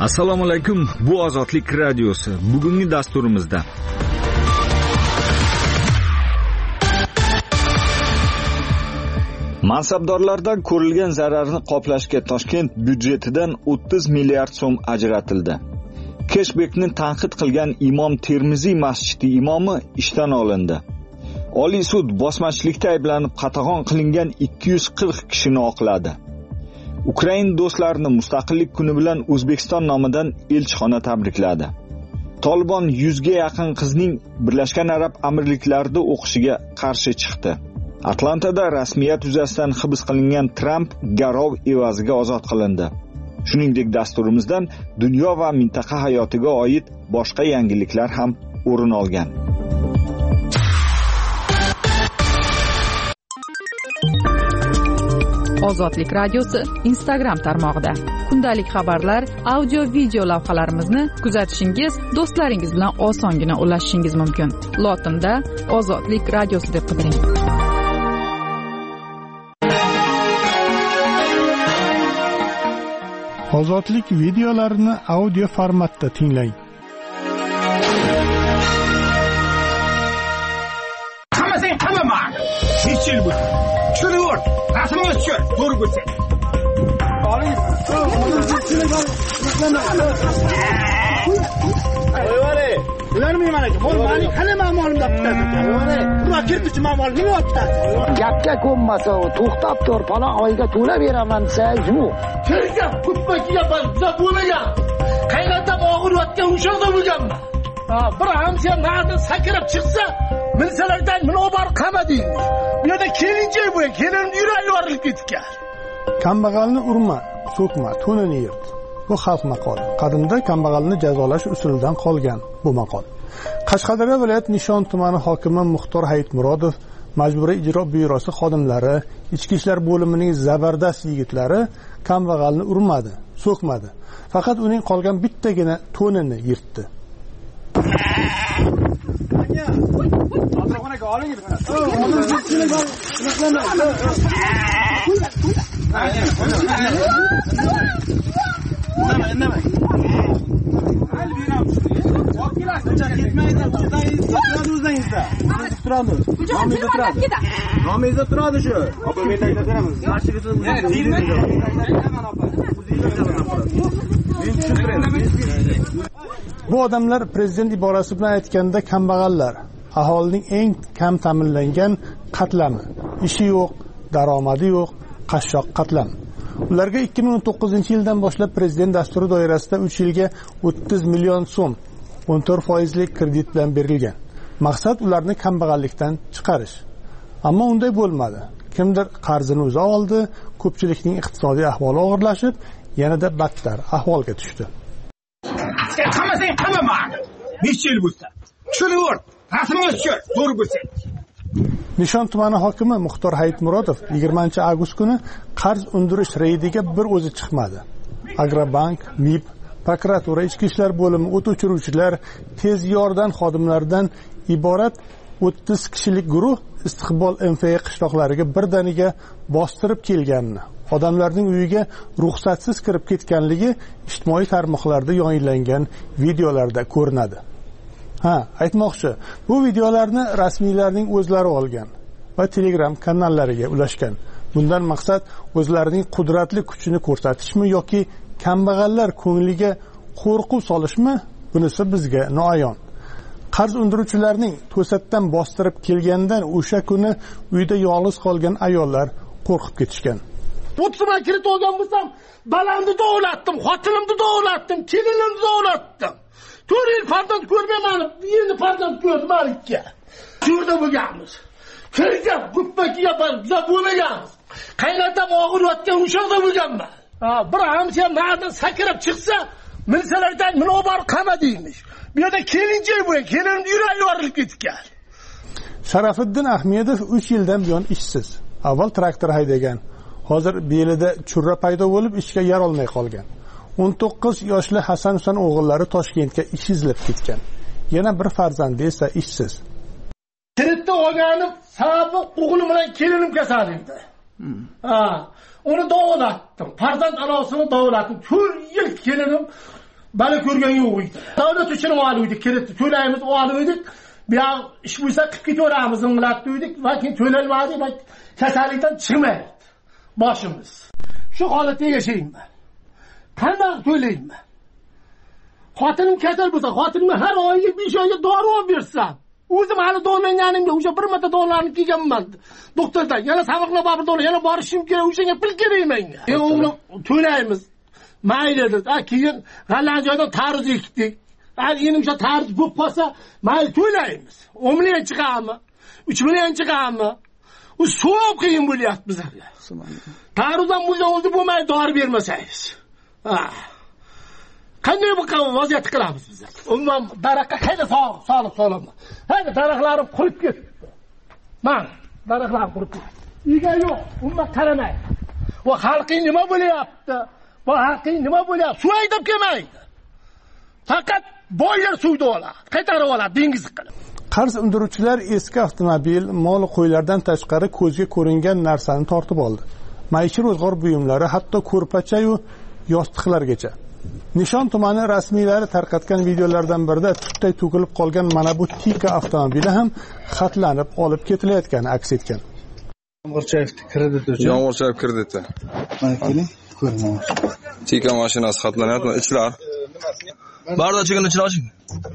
Assalomu alaykum, bu Ozodlik radiosi. Bugungi dasturimizda mansabdorlardan ko'rilgan zararni qoplashga Toshkent byudjetidan 30 milliard so'm ajratildi. Keshbekni tanqid qilgan Imom Termiziy masjidi imomi ishdan olindi. Oliy sud bosmachilikda ayblanib qatag'on qilingan 240 kishini oqladi. Ukrain do'stlarini Mustaqillik kuni bilan O'zbekiston nomidan elchixona tabrikladi. Tolibon 100 ga yaqin qizning Birlashgan Arab Amirliklarida o'qishiga qarshi chiqdi. Atlantada rasmiyat yuzasidan hibs qilingan Tramp garov evaziga ozod qilindi. Shuningdek, dasturimizdan dunyo va mintaqa hayotiga oid boshqa yangiliklar ham o'rin olgan. Ozodlik radiosi Instagram tarmog'ida kundalik xabarlar, audio-video lavhalarimizni kuzatishingiz, do'stlaringiz bilan osongina ulashishingiz mumkin. Lotinda Ozodlik radiosi deb qidiring. Ozodlik videolarini audio formatda tinglang. Hamasang hamma. Hechil bu. Tushur. Rasmini tushur. To'g'ri bo'lsa. Voy, ular men mana meni qani ma'molimda tutadi. Nima kirdichi ma'mol nima tutadi? Gapga ko'nmasa, to'xtab tur, falon oyga to'lab beraman desa, yo'q. Kirga putmakiga biza bo'lmagan. Qaynatam og'riyotgan o'shaqda bo'lganman. Bir hamsa na'da sakrab chiqsa, milsalardan meni obar qama deydi. Bu yerda kelincha bu, kelinimni yuragi yorilib ketgan. Kambag'alni urma, so'kma, to'nini yirt. Bu xalq maqoli. Qadimda kambag'alni jazolash usulidan qolgan bu maqol. Qashqadaryo viloyat Nishon tumani hokimi Muxtor Hayitmurodov Majburiy ijro byurosi xodimlari, ichki ishlar bo'limining zabardast yigitlari kambag'alni urmadi, so'kmadi. Faqat uning qolgan bittagina to'nini yirtdi. Nomizda turadi shu. Bu odamlar prezident iborasi bilan aytganda kambag'allar, aholining eng kam ta'minlangan qatlami. Ishi yo'q, daromadi yo'q, qashshoq qatlam. Ularga 2019-yildan boshlab prezident dasturi doirasida 3 yilga 30 million so'm 14% kredit bilan berilgan. Maqsad ularni kambag'allikdan chiqarish. Ammo unday bo'lmadi. Kimdir qarzini o'zi oldi, ko'pchilikning iqtisodiy ahvoli og'irlashib, yanada battar ahvolga tushdi. Hamasang hamma. Hechil bo'lsa. Tushur. Rasmini tushur. To'g'ri bo'lsa. Nishon tumani hokimi Muxtor Hayitmurodov 20-avgust kuni qarz undirish reydiga bir o'zi chiqmadi. Agrobank, MIB, prokuratura, ichki ishlar bo'limi, o't o'chiruvchilar, tez yordam xodimlaridan iborat 30 kishilik guruh Istiqbol MFA qishloqlariga birdaniga bostirib kelganini, odamlarning uyiga ruxsatsiz kirib ketganligi ijtimoiy tarmoqlarda yoyinlangan videolarda ko'rinadi. Aytmoqchi, bu videolarni rasmiylarning o'zlari olgan va Telegram kanallariga ulashgan. Bundan maqsad o'zlarining qudratli kuchini ko'rsatishmi yoki kambag'allar ko'ngliga qo'rquv solishmi? Bunisi bizga noayon. Qarz undiruvchilarning to'satdan bostirib kelgandan o'sha kuni uyda yolg'iz qolgan ayollar qo'rqib ketishgan. 30 ming kredit olgan bo'lsam, balamni dovlatdim, xotinimni dovlatdim, kelinimni dovlatdim. 4 yil farzand ko'rmayman, endi farzand ko'rdim malikka. Shurda bo'lganmiz. Kirga putmakiga biza bo'lmaganmiz. Qaynatam og'riyotgan o'shaqda bo'lganman. Bir hamsa na'da sakrab chiqsa, milsalardan meni obar qama deymish. Bu yerda kelincha bu, kelinimni yuragi yorilib ketgan. Sharafiddin Ahmedov 3 yildan buyon ishsiz. Avval traktor haydagan. Hozir belida churra paydo bo'lib ishga yarolmay qolgan. 19 yoshli Hasan Husan o'g'illari Toshkentga ish izlab ketgan. Yana bir farzandi esa ishsiz. Kreditni olganim sababi o'g'lim bilan kelinim kasal edi. Uni davolatdim. Farzand anosini davolatdim. 4 yil kelinim bana ko'rgan yo'q edi. Davlat uchun oldik, kredit to'laymiz, oldik. Bu yoq ish bo'lsa qilib ketaveramiz, inqilab dedik, va keyin to'lalmadi, va kasallikdan chiqmaydi boshimiz. Shu holatda yashayman. Qanday to'layman? Xotinim kasal bo'lsa, xotinimga har oyiga 5 oyga dori olib bersam, o'zim hali dolaganimga o'sha bir marta dorilarni kiyganman. Doktordan yana saboqlab bir dori, yana borishim kerak, o'shanga pul kerak menga. O'g'lim to'laymiz. Mayli dedi. Keyin g'allan joydan tarz ekdik. Endi o'sha tarz bo'lib qolsa, mayli to'laymiz. 10 million chiqadimi? 3 million chiqadimi? U so'p qiyin bo'lyapti bizlarga. Tarzdan o'zi bo'lmaydi, dori bermasangiz. Qanday bu vaziyat qilamiz biz? Umuman daraxtga qayda solib. Hayda daraxtlarim qurib ketdi. Mana daraxtlar qurib ketdi. Ega yo'q, umuman qaramaydi. Va xalqing nima bo'lyapti? Bu xalqing nima bo'lyapti? Suv haydab kelmaydi. Faqat boylar suvni oladi, qaytarib oladi dengiz qilib. Qarz undiruvchilar eski avtomobil, mol qo'ylardan tashqari ko'zga ko'ringan narsani tortib oldi. Maishiy ro'zg'or buyumlari, hatto ko'rpacha-yu yostiqlargacha. Nishon tumani rasmiylari tarqatgan videolardan birida tutday to'kilib qolgan mana bu Tika avtomobili ham xatlanib olib ketilayotgani aks etgan. Yomg'irchayev krediti uchun. Yomg'irchayev krediti. Mana keling, ko'ring. Tika mashinasi xatlanyapti. Ichlar. Bardochigini ichini oching.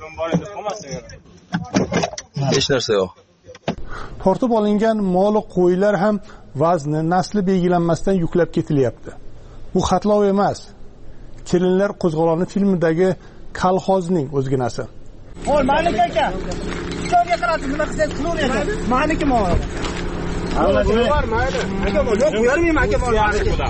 Hech narsa yo'q. Tortib olingan mol qo'ylar ham vazni, nasli belgilanmasdan yuklab ketilyapti. Bu xatlov emas. Kelinlar qo'zg'oloni filmidagi kolxozning o'zginasi. Qo'l Malik aka. Ustoga qaratib nima qilsangiz qilaveradi. Maniki mol. Bor mayli. Aka mol yo'q, bermayman aka mol.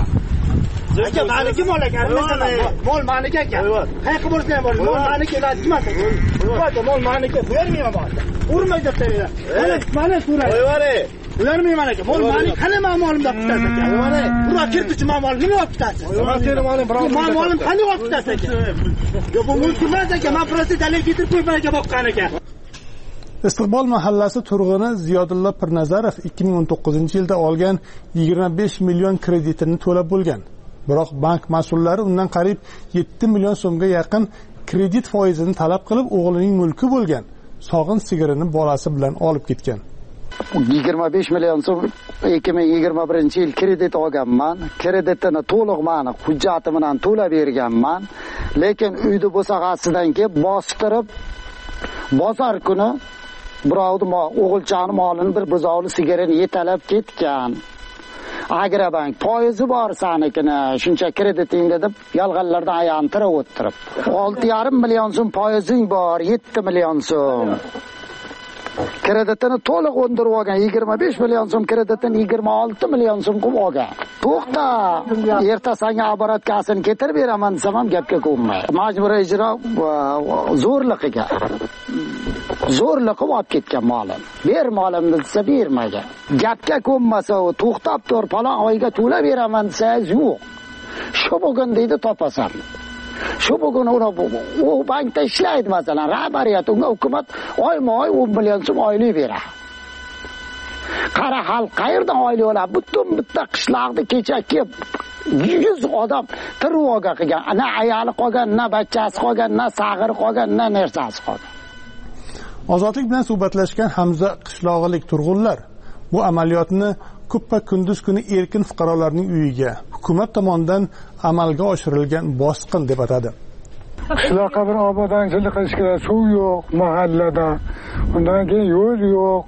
Aka maniki mol aka. Mol maniki aka. Qayerga bo'lsa ham bor. Mol maniki emas. Aka mol maniki. Bermayman bor. Urmay deb tayyor. Mana so'raydi. Qo'yvare. Ularmayman aka. Mol mani qani molimda qutasiz aka. Qo'yvare. Bura kirdichi molim nima olib qutasiz? Seni molim birov. Molim qani olib qutasiz aka? Yo bu mumkin emas aka. Men prosta dalil keltirib qo'yman aka boqqan aka. Istiqbol mahallasi turg'uni Ziyodulla Pirnazarov 2019-yilda olgan 25 million kreditini to'lab bo'lgan. Biroq bank mas'ullari undan qariyb 7 million so'mga yaqin kredit foizini talab qilib, o'g'lining mulki bo'lgan sog'in sigirini bolasi bilan olib ketgan. 25 million so'm 2021-yil kredit olganman. Kreditini to'liq meni hujjati bilan to'lab berganman. Lekin uyni bo'sag'asidan kelib bostirib bozor kuni birovni o'g'ilchani molini bir buzovli sigarini yetalab ketgan. Agrobank foizi bor sanikini, shuncha kreditingda deb yolg'onlardan aylantirib o'tirib. 6,5 million so'm foizing bor, 7 million so'm. Kreditini to'liq undirib olgan, 25 million so'm kreditini 26 million so'm qilib olgan. To'xta, ertasiga oborotkasini keltirib beraman desam ham gapga ko'nmay. Majburiy ijro zo'rliqiga. Zo'rliq qilib olib ketgan molim. Ber molimni desa bermagan. Gapga ko'nmasa, u to'xtab tur, falon oyga to'lab beraman desa yo'q. Shu bugun deydi topasan. Shu bugun u bankda ishlaydi masalan, rahbariyat unga hukumat oyma-oy 10 million so'm oylik beradi. Qara xalq qayerdan oylik oladi? Butun bitta qishloqda kecha kelib 100 odam tirvoga qilgan. Na ayoli qolgan, na bachchasi qolgan, na sag'iri qolgan, na narsasi qolgan. Ozodlik bilan suhbatlashgan Hamza qishlog'ilik turg'unlar bu amaliyotni ko'ppa kunduz kuni erkin fuqarolarning uyiga hukumat tomonidan amalga oshirilgan bosqin deb atadi. Qishloqqa bir obodonchilik qilish kerak, suv yo'q mahallada. Undan keyin yo'l yo'q.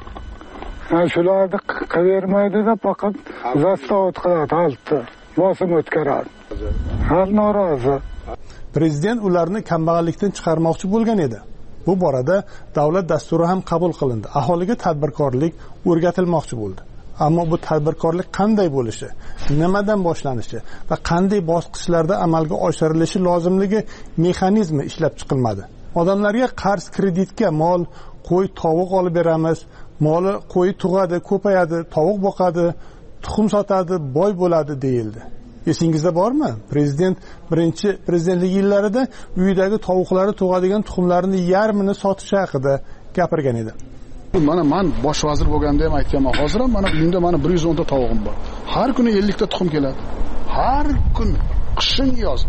Shularni qilavermaydi-da, faqat zastavot qiladi halqni. Bosim o'tkazadi. Xalq norozi. Prezident ularni kambag'allikdan chiqarmoqchi bo'lgan edi. Bu borada davlat dasturi ham qabul qilindi. Aholiga tadbirkorlik o'rgatilmoqchi bo'ldi. Ammo bu tadbirkorlik qanday bo'lishi, nimadan boshlanishi va qanday bosqichlarda amalga oshirilishi lozimligi mexanizmi ishlab chiqilmadi. Odamlarga qarz kreditga mol, qo'y, tovuq olib beramiz, moli qo'y tug'adi, ko'payadi, tovuq boqadi, tuxum sotadi, boy bo'ladi deyildi. Esingizda bormi? Prezident birinchi prezidentlik yillarida uyidagi tovuqlari tug'adigan tuxumlarni yarmini sotish haqida gapirgan edi. Mana men bosh vazir bo'lganda ham aytganman. Hozir ham mana uyimda mana 110 ta tovuqim bor. Har kuni 50 ta tuxum keladi. Har kun qishin yoz.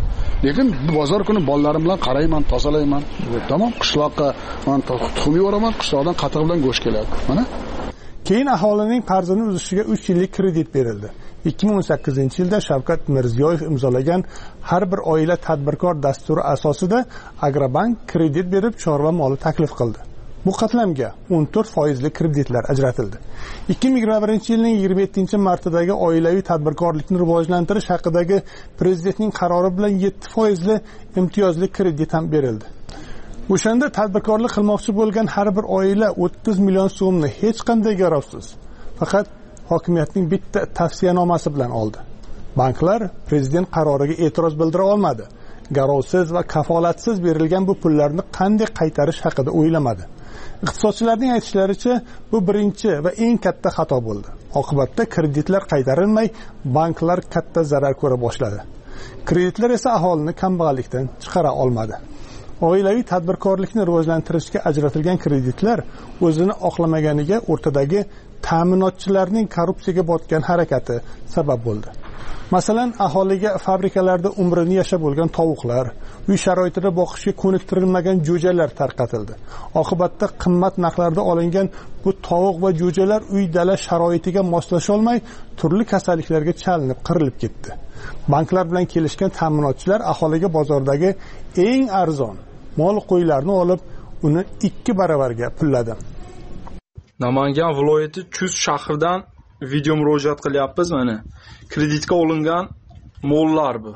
lekin bozor kuni bolalarim bilan qarayman, tozalayman. Tamom, qishloqqa men tuxum yo'raman, qishloqdan qatiq bilan go'sht keladi. Mana. Keyin aholining qarzini uzishiga 3 yillik kredit berildi. 2018-yilda Shavkat Mirziyoyev imzolagan har bir oila tadbirkor dasturi asosida Agrobank kredit berib chorva moli taklif qildi. Bu qatlamga 14% kreditlar ajratildi. 2021-yilning 27-martidagi oilaviy tadbirkorlikni rivojlantirish haqidagi prezidentning qarori bilan 7% imtiyozli kredit ham berildi. O'shanda tadbirkorlik qilmoqchi bo'lgan har bir oila 30 million so'mni hech qanday garovsiz, faqat hokimiyatning bitta tavsiyanomasi bilan oldi. Banklar prezident qaroriga e'tiroz bildira olmadi. Garovsiz va kafolatsiz berilgan bu pullarni qanday qaytarish haqida o'ylamadi. Iqtisodchilarning aytishlaricha, bu birinchi va eng katta xato bo'ldi. Oqibatda kreditlar qaytarilmay, banklar katta zarar ko'ra boshladi. Kreditlar esa aholini kambag'allikdan chiqara olmadi. Oilaviy tadbirkorlikni rivojlantirishga ajratilgan kreditlar o'zini oqlamaganiga o'rtadagi ta'minotchilarning korrupsiyaga botgan harakati sabab bo'ldi. Masalan, aholiga fabrikalarda umrini yashab bo'lgan tovuqlar, uy sharoitida boqishga ko'niktirilmagan jo'jalar tarqatildi. Oqibatda qimmat narxlarda olingan bu tovuq va jo'jalar uy-dala sharoitiga moslasha olmay, turli kasalliklarga chalinib, qirilib ketdi. Banklar bilan kelishgan ta'minotchilar aholiga bozordagi eng arzon mol qo'ylarni olib, uni 2 baravarga pulladi. Namangan viloyati Chust shahridan video murojaat qilyapmiz mana. Kreditga olingan mollar bu.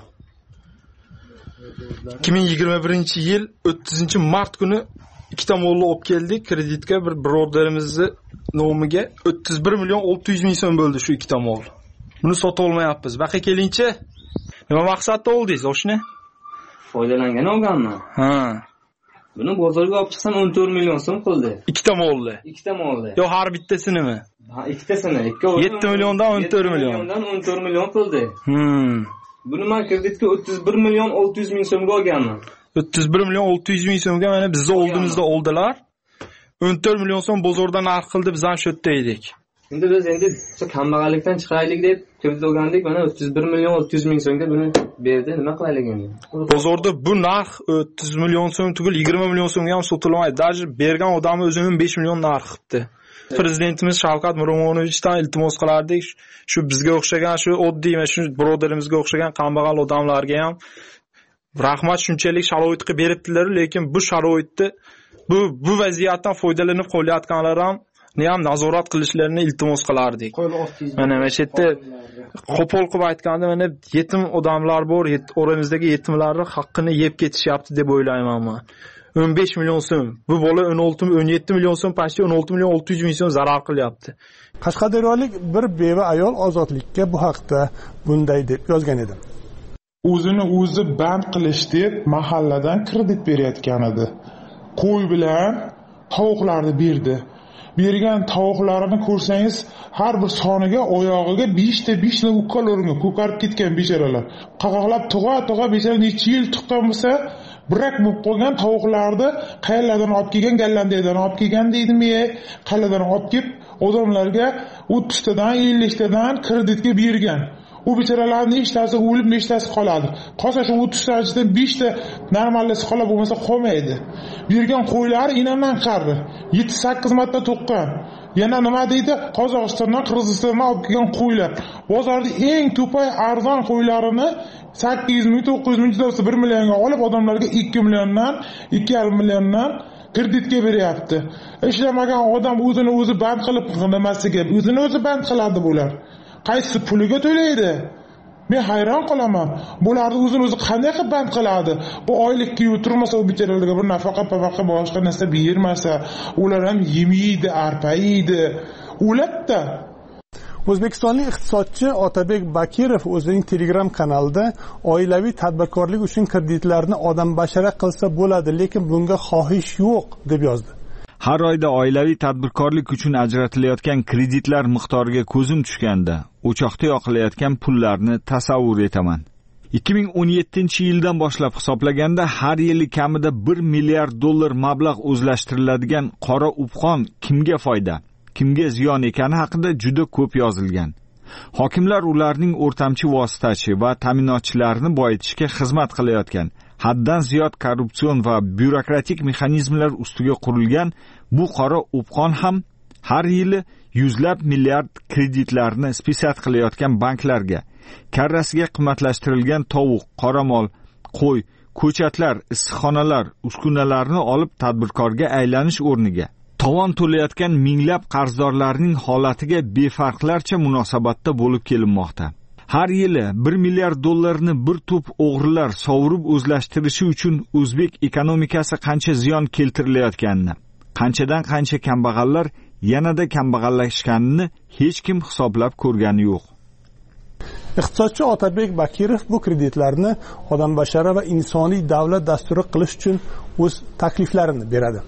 2021-yil 30-mart kuni ikkita molni olib keldik kreditga, bir birodarimizni nomiga 31 million 600 ming so'm bo'ldi shu ikkita mol. Buni sota olmayapmiz. Baqa kelingchi. Nima maqsadda oldingiz o'shni? Foydalangan olganman. Ha. Buni bozorga olib chiqsam 14 million so'm qildi. Ikkita molni. Ikkita molni. Yo, har bittasini-mi? Ha, ikkitasini. 7 milliondan 14 million. 7 milliondan 14 million qildi. Buni men kreditga 31 million 600 ming so'mga olganman. 31 million 600 ming so'mga mana bizni oldimizda oldilar. 14 million so'm bozorda narx qildi, biz ham shu yerda edik. Endi biz kambag'allikdan chiqaylik deb kredit olgandik, mana 31 million 600 ming so'mga buni berdi. Nima qilaylik endi? Bozorda bu narx 30 million so'm tugul 20 million so'mga ham sotilmaydi. Даже bergan odami o'zi 15 million narx qildi. Prezidentimiz Shavkat Miromonovichdan iltimos qilardik, shu bizga o'xshagan, shu oddiy, shu birodarimizga o'xshagan kambag'al odamlarga ham rahmat, shunchalik sharoit qilib beribdilar, lekin bu sharoitni bu vaziyatdan foydalanib qo'yayotganlar ham nazorat qilishlarini iltimos qilardik. Mana shu yerda qo'pol qilib aytganda, mana yetim odamlar bor, oramizdagi yetimlarning haqqini yeb ketishyapti deb o'ylayman men. 15 million so'm. Bu bola 17 million so'm, pastga 16 million 600 ming so'm zarar qilyapti. Qashqadaryolik bir beva ayol Ozodlikka bu haqda bunday deb yozgan edi. O'zini o'zi band qilish deb mahalladan kredit berayotgan edi. Qo'y bilan tovuqlarni berdi. Bergan tovuqlarini ko'rsangiz, har bir soniga oyog'iga 5 ta ukkal o'ringa ko'karib ketgan bechoralar. Qaqoqlab tug'a bechoralar necha yil tuqqan bo'lsa, birak bo'lib qolgan tovuqlarni qayerlardan olib kelgan, Gollandiyadan olib kelgan deydimi, qayerlardan olib kelib odamlarga 30 tadan 50 tadan kreditga bergan. U bechoralarning nechtasi o'lib, nechtasi qoladi. Qolsa shu 30 tadan 5 ta normallasi qolib bo'lmasa qolmaydi. Bergan qo'ylar inamdan qardi. 7-8 marta to'qqan. Yana nima deydi? Qozog'istondan, Qirg'izistondan olib kelgan qo'ylar. Bozorda eng to'pay arzon qo'ylarini 800 ming, 900 ming, 1 millionga olib odamlarga 2 milliondan, 2,5 milliondan kreditga beryapti. Ishlamagan odam o'zini o'zi band qilib nimasiga, o'zini o'zi band qiladi bular. Qaysi puliga to'laydi? Men hayron qolaman. Bularni o'zini o'zi qanday qilib band qiladi? Bu oylikka turmasa, u bechoralarga bir nafaqa boshqa narsa bermasa, ular ham yemaydi, arpa yeydi. O'latda. O'zbekistonlik iqtisodchi Otabek Bakirov o'zining Telegram kanalida oilaviy tadbirkorlik uchun kreditlarni odambashara qilsa bo'ladi, lekin bunga xohish yo'q deb yozdi. Har oyda oilaviy tadbirkorlik uchun ajratilayotgan kreditlar miqdoriga ko'zim tushganda, o'choqda yoqilayotgan pullarni tasavvur etaman. 2017-yildan boshlab hisoblaganda har yili kamida 1 milliard dollar mablag' o'zlashtiriladigan qora upqon kimga foyda, kimga ziyon ekani haqida juda ko'p yozilgan. Hokimlar ularning o'rtamchi vositachi va ta'minotchilarni boyitishga xizmat qilayotgan, haddan ziyod korrupsion va byurokratik mexanizmlar ustiga qurilgan bu qora o'pqon ham har yili yuzlab milliard kreditlarni spesat qilayotgan banklarga, karrasiga qimmatlashtirilgan tovuq, qoramol, qo'y, ko'chatlar, issiqxonalar, uskunalarni olib tadbirkorga aylanish o'rniga tovon to'layotgan minglab qarzdorlarning holatiga befarqlarcha munosabatda bo'lib kelinmoqda. Har yili 1 milliard dollarni bir to'p o'g'rilar sovurib o'zlashtirishi uchun o'zbek ekonomikasi qancha ziyon keltirilayotganini, qanchadan qancha kambag'allar yanada kambag'allashganini hech kim hisoblab ko'rgani yo'q. Iqtisodchi Otabek Bakirov bu kreditlarni odambashara va insoniy davlat dasturi qilish uchun o'z takliflarini beradi.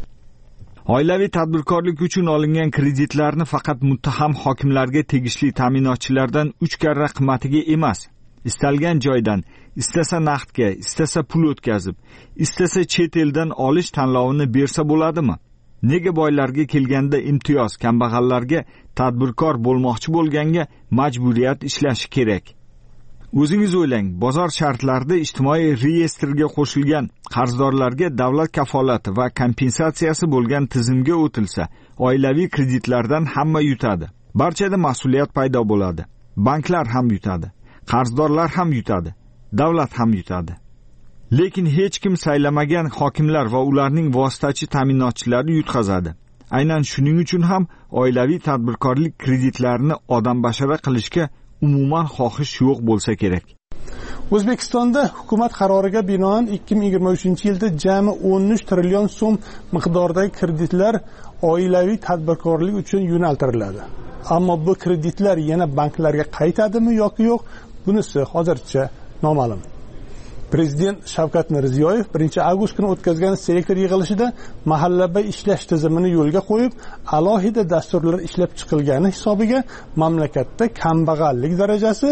Oilaviy tadbirkorlik uchun olingan kreditlarni faqat muttaham hokimlarga tegishli ta'minotchilardan 3 karra qimmatiga emas, istalgan joydan, istasa naqdga, istasa pul o'tkazib, istasa chet eldan olish tanlovini bersa bo'ladimi? Nega boylarga kelganda imtiyoz, kambag'allarga tadbirkor bo'lmoqchi bo'lganga majburiyat ishlashi kerak? O'zingiz o'ylang, bozor shartlarida ijtimoiy reyestrga qo'shilgan qarzdorlarga davlat kafolati va kompensatsiyasi bo'lgan tizimga o'tilsa, oilaviy kreditlardan hamma yutadi. Barchada mas'uliyat paydo bo'ladi. Banklar ham yutadi, qarzdorlar ham yutadi, davlat ham yutadi. Lekin hech kim saylamagan hokimlar va ularning vositachi ta'minotchilari yutqazadi. Aynan shuning uchun ham oilaviy tadbirkorlik kreditlarini odambashara qilishga umuman xohish yo'q bo'lsa kerak. O'zbekistonda hukumat qaroriga binoan 2023-yilda jami 13 trillion so'm miqdordagi kreditlar oilaviy tadbirkorlik uchun yo'naltiriladi. Ammo bu kreditlar yana banklarga qaytadimi yoki yo'q, bunisi hozircha noma'lum. Prezident Shavkat Mirziyoyev 1-avgust kuni o'tkazgan selektor yig'ilishida mahallabay ishlash tizimini yo'lga qo'yib, alohida dasturlar ishlab chiqilgani hisobiga mamlakatda kambag'allik darajasi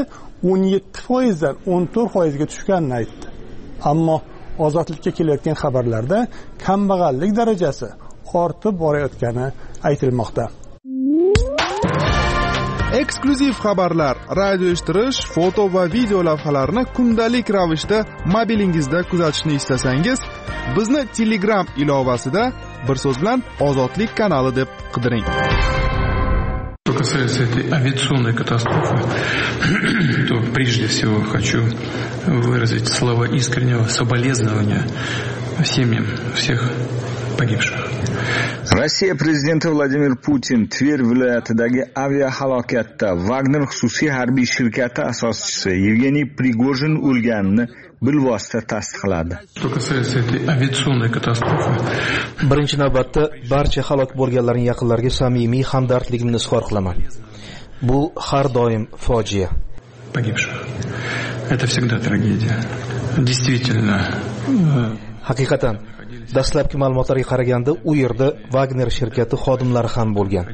17% dan 14% ga tushganini aytdi. Ammo ozodlikka kelayotgan xabarlarda kambag'allik darajasi ortib borayotgani aytilmoqda. Eksklyuziv xabarlar, radio eshittirish, foto va video lavhalarni kundalik ravishda mobilingizda kuzatishni istasangiz, bizni Telegram ilovasida bir so'z bilan Ozodlik kanali deb qidiring. Что касается этой авиационной катастрофы, то прежде всего хочу выразить слова искреннего соболезнования семьям всех погибших. Rossiya prezidenti Vladimir Putin Tver viloyatidagi aviahalokatda Wagner xususiy harbiy shirkati asoschisi Yevgeniy Prigojin o'lganini bilvosita tasdiqladi. Что касается этой авиационной катастрофы, birinchi navbatda barcha halok bo'lganlarning yaqinlariga samimiy hamdardligimni izhor qilaman. Bu har doim fojia. Погибших. Это всегда трагедия. Действительно. Haqiqatan dastlabki ma'lumotlarga qaraganda u yerda Wagner shirkati xodimlari ham bo'lgan.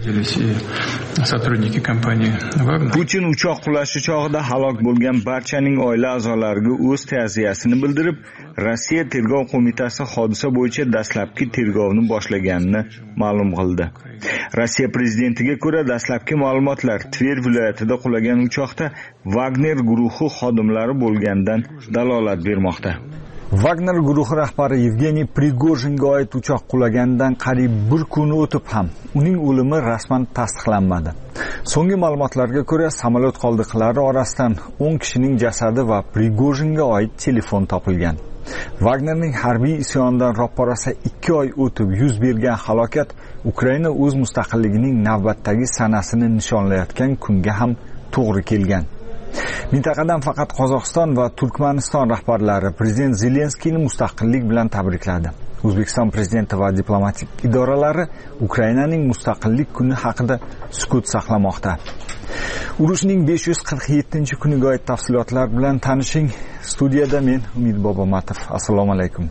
Putin uchoq qulashi chog'ida halok bo'lgan barchaning oila a'zolariga o'z ta'ziyasini bildirib, Rossiya tergov qo'mitasi hodisa bo'yicha dastlabki tergovni boshlaganini ma'lum qildi. Rossiya prezidentiga ko'ra, dastlabki ma'lumotlar Tver viloyatida qulagan uchoqda Wagner guruhi xodimlari bo'lgandan dalolat bermoqda. Wagner guruhi rahbari Yevgeniy Prigojinga oid uchoq qulaganidan qariyb 1 kun o'tib ham uning o'limi rasman tasdiqlanmadi. So'nggi ma'lumotlarga ko'ra, samolyot qoldiqlari orasidan 10 kishining jasadi va Prigojinga oid telefon topilgan. Wagnerning harbiy isyonidan roppa-rosa 2 oy o'tib yuz bergan halokat Ukraina o'z mustaqilligining navbatdagi sanasini nishonlayotgan kunga ham to'g'ri kelgan. Mintaqadan faqat Qozog'iston va Turkmaniston rahbarlari prezident Zelenskiyni mustaqillik bilan tabrikladi. O'zbekiston prezidenti va diplomatik idoralari Ukrainaning mustaqillik kuni haqida sukut saqlamoqda. Urushning 547-kuniga oid tafsilotlar bilan tanishing. Studiyada men Umid Bobomatov. Assalomu alaykum.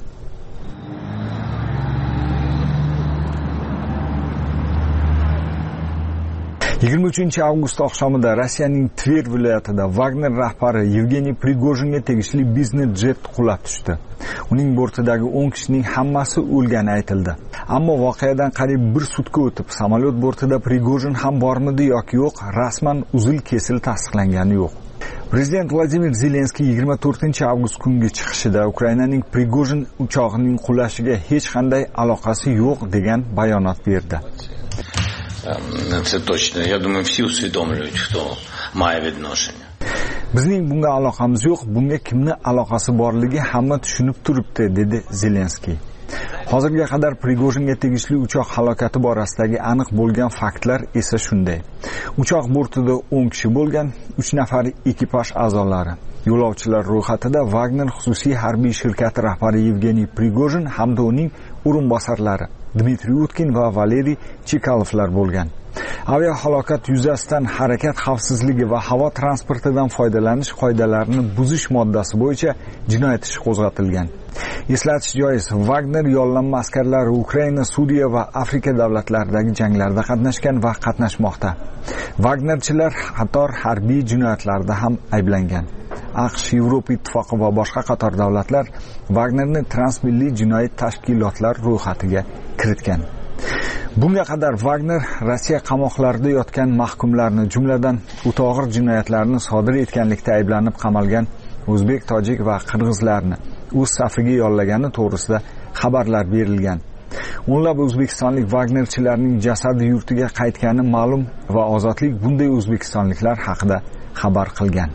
23-avgust oqshomida Rossiyaning Tver viloyatida Wagner rahbari Yevgeniy Prigojinga tegishli biznes jet qulab tushdi. Uning bortidagi 10 kishining hammasi o'lgani aytildi. Ammo voqeadan qariyb 1 sutka o'tib, samolyot bortida Prigojin ham bormidi yoki yo'q, rasman uzil-kesil tasdiqlangani yo'q. Prezident Vladimir Zelenskiy 24-avgust kungi chiqishida Ukrainaning Prigojin uchog'ining qulashiga hech qanday aloqasi yo'q degan bayonot berdi. Це точно. Я думаю, всі усвідомлюють, хто має відношення. Bizning bunga aloqamiz yo'q, bunga kimning aloqasi borligi hamma tushunib turibdi, dedi Zelenskiy. Hozirga qadar Prigojinga tegishli uchoq halokati borasidagi aniq bo'lgan faktlar esa shunday. Uchoq bortida 10 kishi bo'lgan, 3 nafar ekipaj a'zolari. Yo'lovchilar ro'yxatida Wagner xususiy harbiy shirkati rahbari Yevgeniy Prigojin hamda uning o'rinbosarlari Dmitriy Utkin va Valeriy Chekalovlar bo'lgan. Aviahalokat yuzasidan harakat xavfsizligi va havo transportidan foydalanish qoidalarini buzish moddasi bo'yicha jinoyat ishi qo'zg'atilgan. Eslatish joiz, Wagner yollanma askarlari Ukraina, Suriya va Afrika davlatlaridagi janglarda qatnashgan va qatnashmoqda. Wagnerchilar qator harbiy jinoyatlarda ham ayblangan. AQSh, Yevropa ittifoqi va boshqa qator davlatlar Wagnerni transmilliy jinoyat tashkilotlar ro'yxatiga kiritgan. Bunga qadar Wagner Rossiya qamoqlarida yotgan mahkumlarni, jumladan o'ta og'ir jinoyatlarni sodir etganlikda ayblanib qamalgan o'zbek, tojik va qirg'izlarni o'z safiga yollagani to'g'risida xabarlar berilgan. O'nlab o'zbekistonlik Wagnerchilarning jasadi yurtiga qaytgani ma'lum va Ozodlik bunday o'zbekistonliklar haqida xabar qilgan.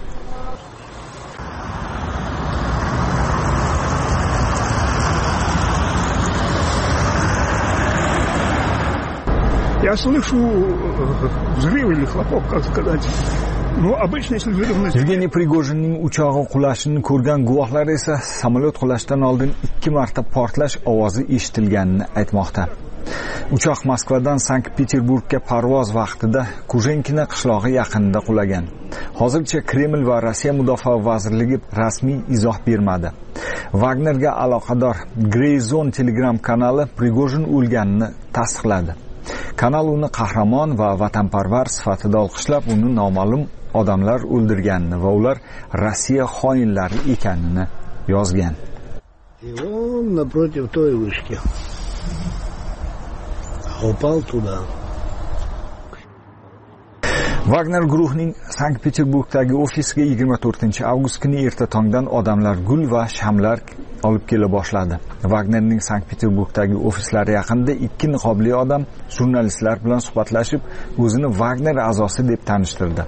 Я слышу взрыв или хлопок, как сказать. Ну, обычно, если взрыв... Yevgeniy Prigojinning uchog'i qulashini ko'rgan guvohlar esa samolyot qulashdan oldin 2 marta portlash ovozi eshitilganini aytmoqda. Uchoq Moskvadan Sankt-Peterburgga parvoz vaqtida Kujenkina qishlog'i yaqinida qulagan. Hozircha Kreml va Rossiya Mudofaa vazirligi rasmiy izoh bermadi. Wagnerga aloqador Grey Zone Telegram kanali Prigojin o'lganini tasdiqladi. Kanal uni qahramon va vatanparvar sifatida olqishlab, uni noma'lum odamlar o'ldirganini va ular Rossiya xoinlari ekanini yozgan. Он напротив той вышки. Упал туда. Wagner guruhining Sankt-Peterburgdagi ofisiga 24-avgust kuni erta tongdan odamlar gul va shamlar olib kela boshladi. Wagnerning Sankt-Peterburgdagi ofislari yaqinida 2 niqobli odam jurnalistlar bilan suhbatlashib, o'zini Wagner a'zosi deb tanishtirdi.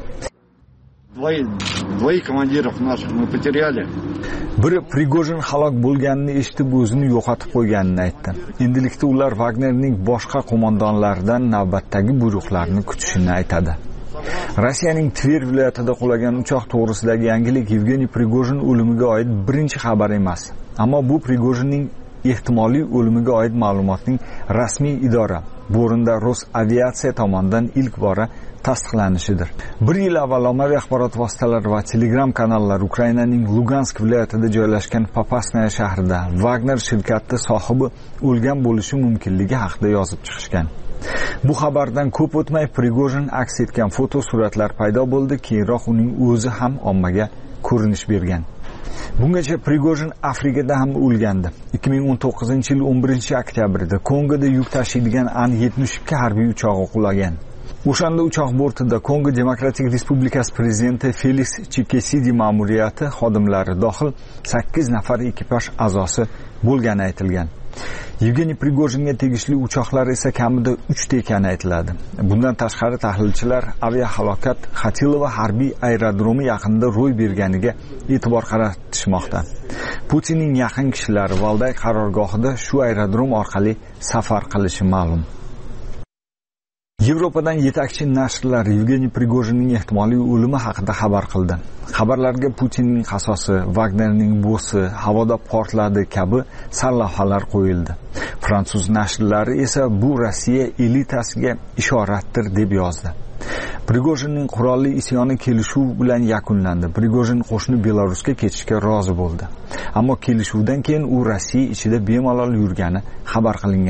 Двоих командиров наших мы потеряли. Biri Prigojin halok bo'lganini eshitib o'zini yo'qotib qo'yganini aytdi. Endilikda ular Wagnerning boshqa qo'mondonlaridan navbatdagi buyruqlarni kutishini aytadi. Rossiyaning Tver viloyatida qulagan uchoq to'g'risidagi yangilik Yevgeniy Prigojin o'limiga oid birinchi xabar emas. Ammo bu Prigojinning ehtimoliy o'limiga oid ma'lumotning rasmiy idora bo'rinda Rosaviatsiya tomonidan ilk bora tasdiqlanishidir. 1 yil avval ommaviy axborot vositalari va Telegram kanallar Ukrainaning Lugansk viloyatida joylashgan Popasnaya shahrida Wagner shirkati sohibi o'lgan bo'lishi mumkinligi haqida yozib chiqishgan. Bu xabardan ko'p o'tmay Prigojin aks etgan fotosuratlar paydo bo'ldi, keyinroq uning o'zi ham ommaga ko'rinish bergan. Bungacha Prigojin Afrikada ham o'lgandi. 2019-yil 11-oktyabrda Kongoda yuk tashiydigan An-72 harbiy uchog'i qulagan. O'shanda uchoq bortida Kongo Demokratik Respublikasi prezidenti Felix Tshisekedi ma'muriyati xodimlari dohil 8 nafar ekipaj a'zosi bo'lgani aytilgan. Yevgeniy Prigojinga tegishli uchoqlar esa kamida 3 ta ekani aytiladi. Bundan tashqari tahlilchilar aviahalokat Xatilova harbiy aerodromi yaqinida ro'y berganiga e'tibor qaratishmoqda. Putinning yaqin kishilari Valday qarorgohida shu aerodrom orqali safar qilishi ma'lum. Yevropadan yetakchi nashrlar Yevgeniy Prigojinning ehtimoliy o'limi haqida xabar qildi. Xabarlarga Putinning qasosi, Wagnerning bo'si, havoda portladi kabi sarlavhalar qo'yildi. Fransuz nashrlari esa bu Rossiya elitasiga ishoratdir deb yozdi. Prigojinning qurolli isyoni kelishuv bilan yakunlandi. Prigojin qo'shni Belarusga ketishga rozi bo'ldi. Ammo kelishuvdan keyin u Rossiya ichida bemalol yurgani xabar qilingan.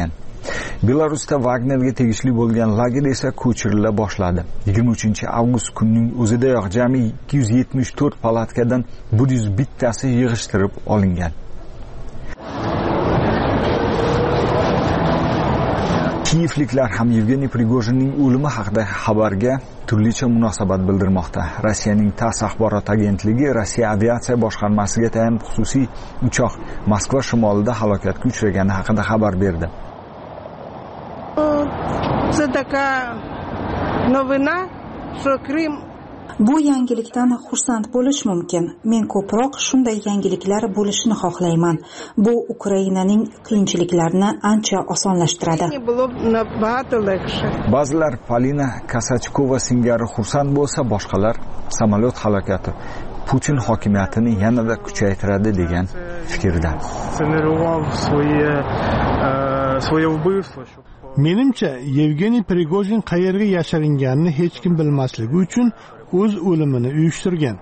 Belarusda Wagnerga tegishli bo'lgan lager esa ko'chirila boshladi. 23-avgust kunining o'zidayoq jami 274 palatkadan 101 tasi yig'ishtirib olingan. Kiyevliklar ham Yevgeniy Prigojinning o'limi haqida xabarga turlicha munosabat bildirmoqda. Rossiyaning TASS axborot agentligi Rossiya aviatsiya boshqarmasiga tayanib xususiy uchoq Moskva shimolida halokatga uchragani haqida xabar berdi. Bu yangilikdan xursand bo'lish mumkin. Men ko'proq shunday yangiliklar bo'lishini xohlayman. Bu Ukrainaning qiyinchiliklarini ancha osonlashtiradi. Ba'zilar Polina Kasachkova singari xursand bo'lsa, boshqalar samolyot halokati Putin hokimiyatini yanada kuchaytiradi degan fikrda. Menimcha, Yevgeniy Prigojin qayerga yashiringanini hech kim bilmasligi uchun o'z o'limini uyushtirgan.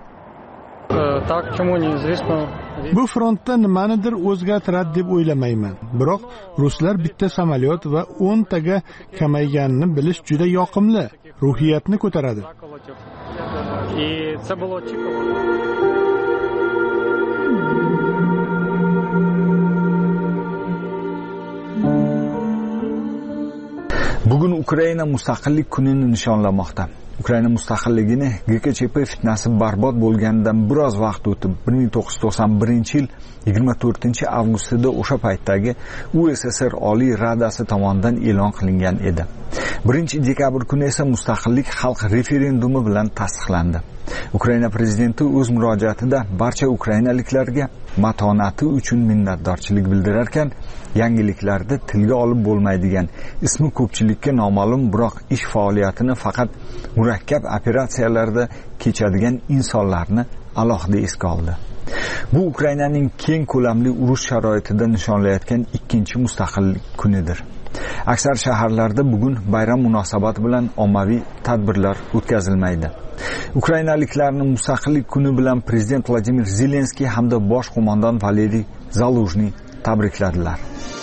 Bu frontda nimanidir o'zgartiradi deb o'ylamayman. Biroq ruslar bitta samolyot va 10 taga kamayganini bilish juda yoqimli, ruhiyatni ko'taradi. Bugun Ukraina mustaqillik kunini nishonlamoqda. Ukraina mustaqilligini GKChP fitnasi barbod bo'lganidan biroz vaqt o'tib 1991-yil 24-avgustida o'sha paytdagi USSR Oliy Radasi tomonidan e'lon qilingan edi. 1-dekabr kuni esa mustaqillik xalq referendumi bilan tasdiqlandi. Ukraina prezidenti o'z murojaatida barcha ukrainaliklarga matonati uchun minnatdorchilik bildirar ekan, yangiliklarda tilga olib bo'lmaydigan, ismi ko'pchilikka noma'lum biroq ish faoliyatini faqat murakkab operatsiyalarda kechadigan insonlarni alohida esga oldi. Bu Ukrainaning keng ko'lamli urush sharoitida nishonlayotgan ikkinchi mustaqillik kunidir. Aksar shaharlarda bugun bayram munosabati bilan ommaviy tadbirlar o'tkazilmaydi. Ukrainaliklarning mustaqillik kuni bilan prezident Vladimir Zelenskiy hamda bosh qo'mondon Valeriy Zaluzhniy tabrikladilar.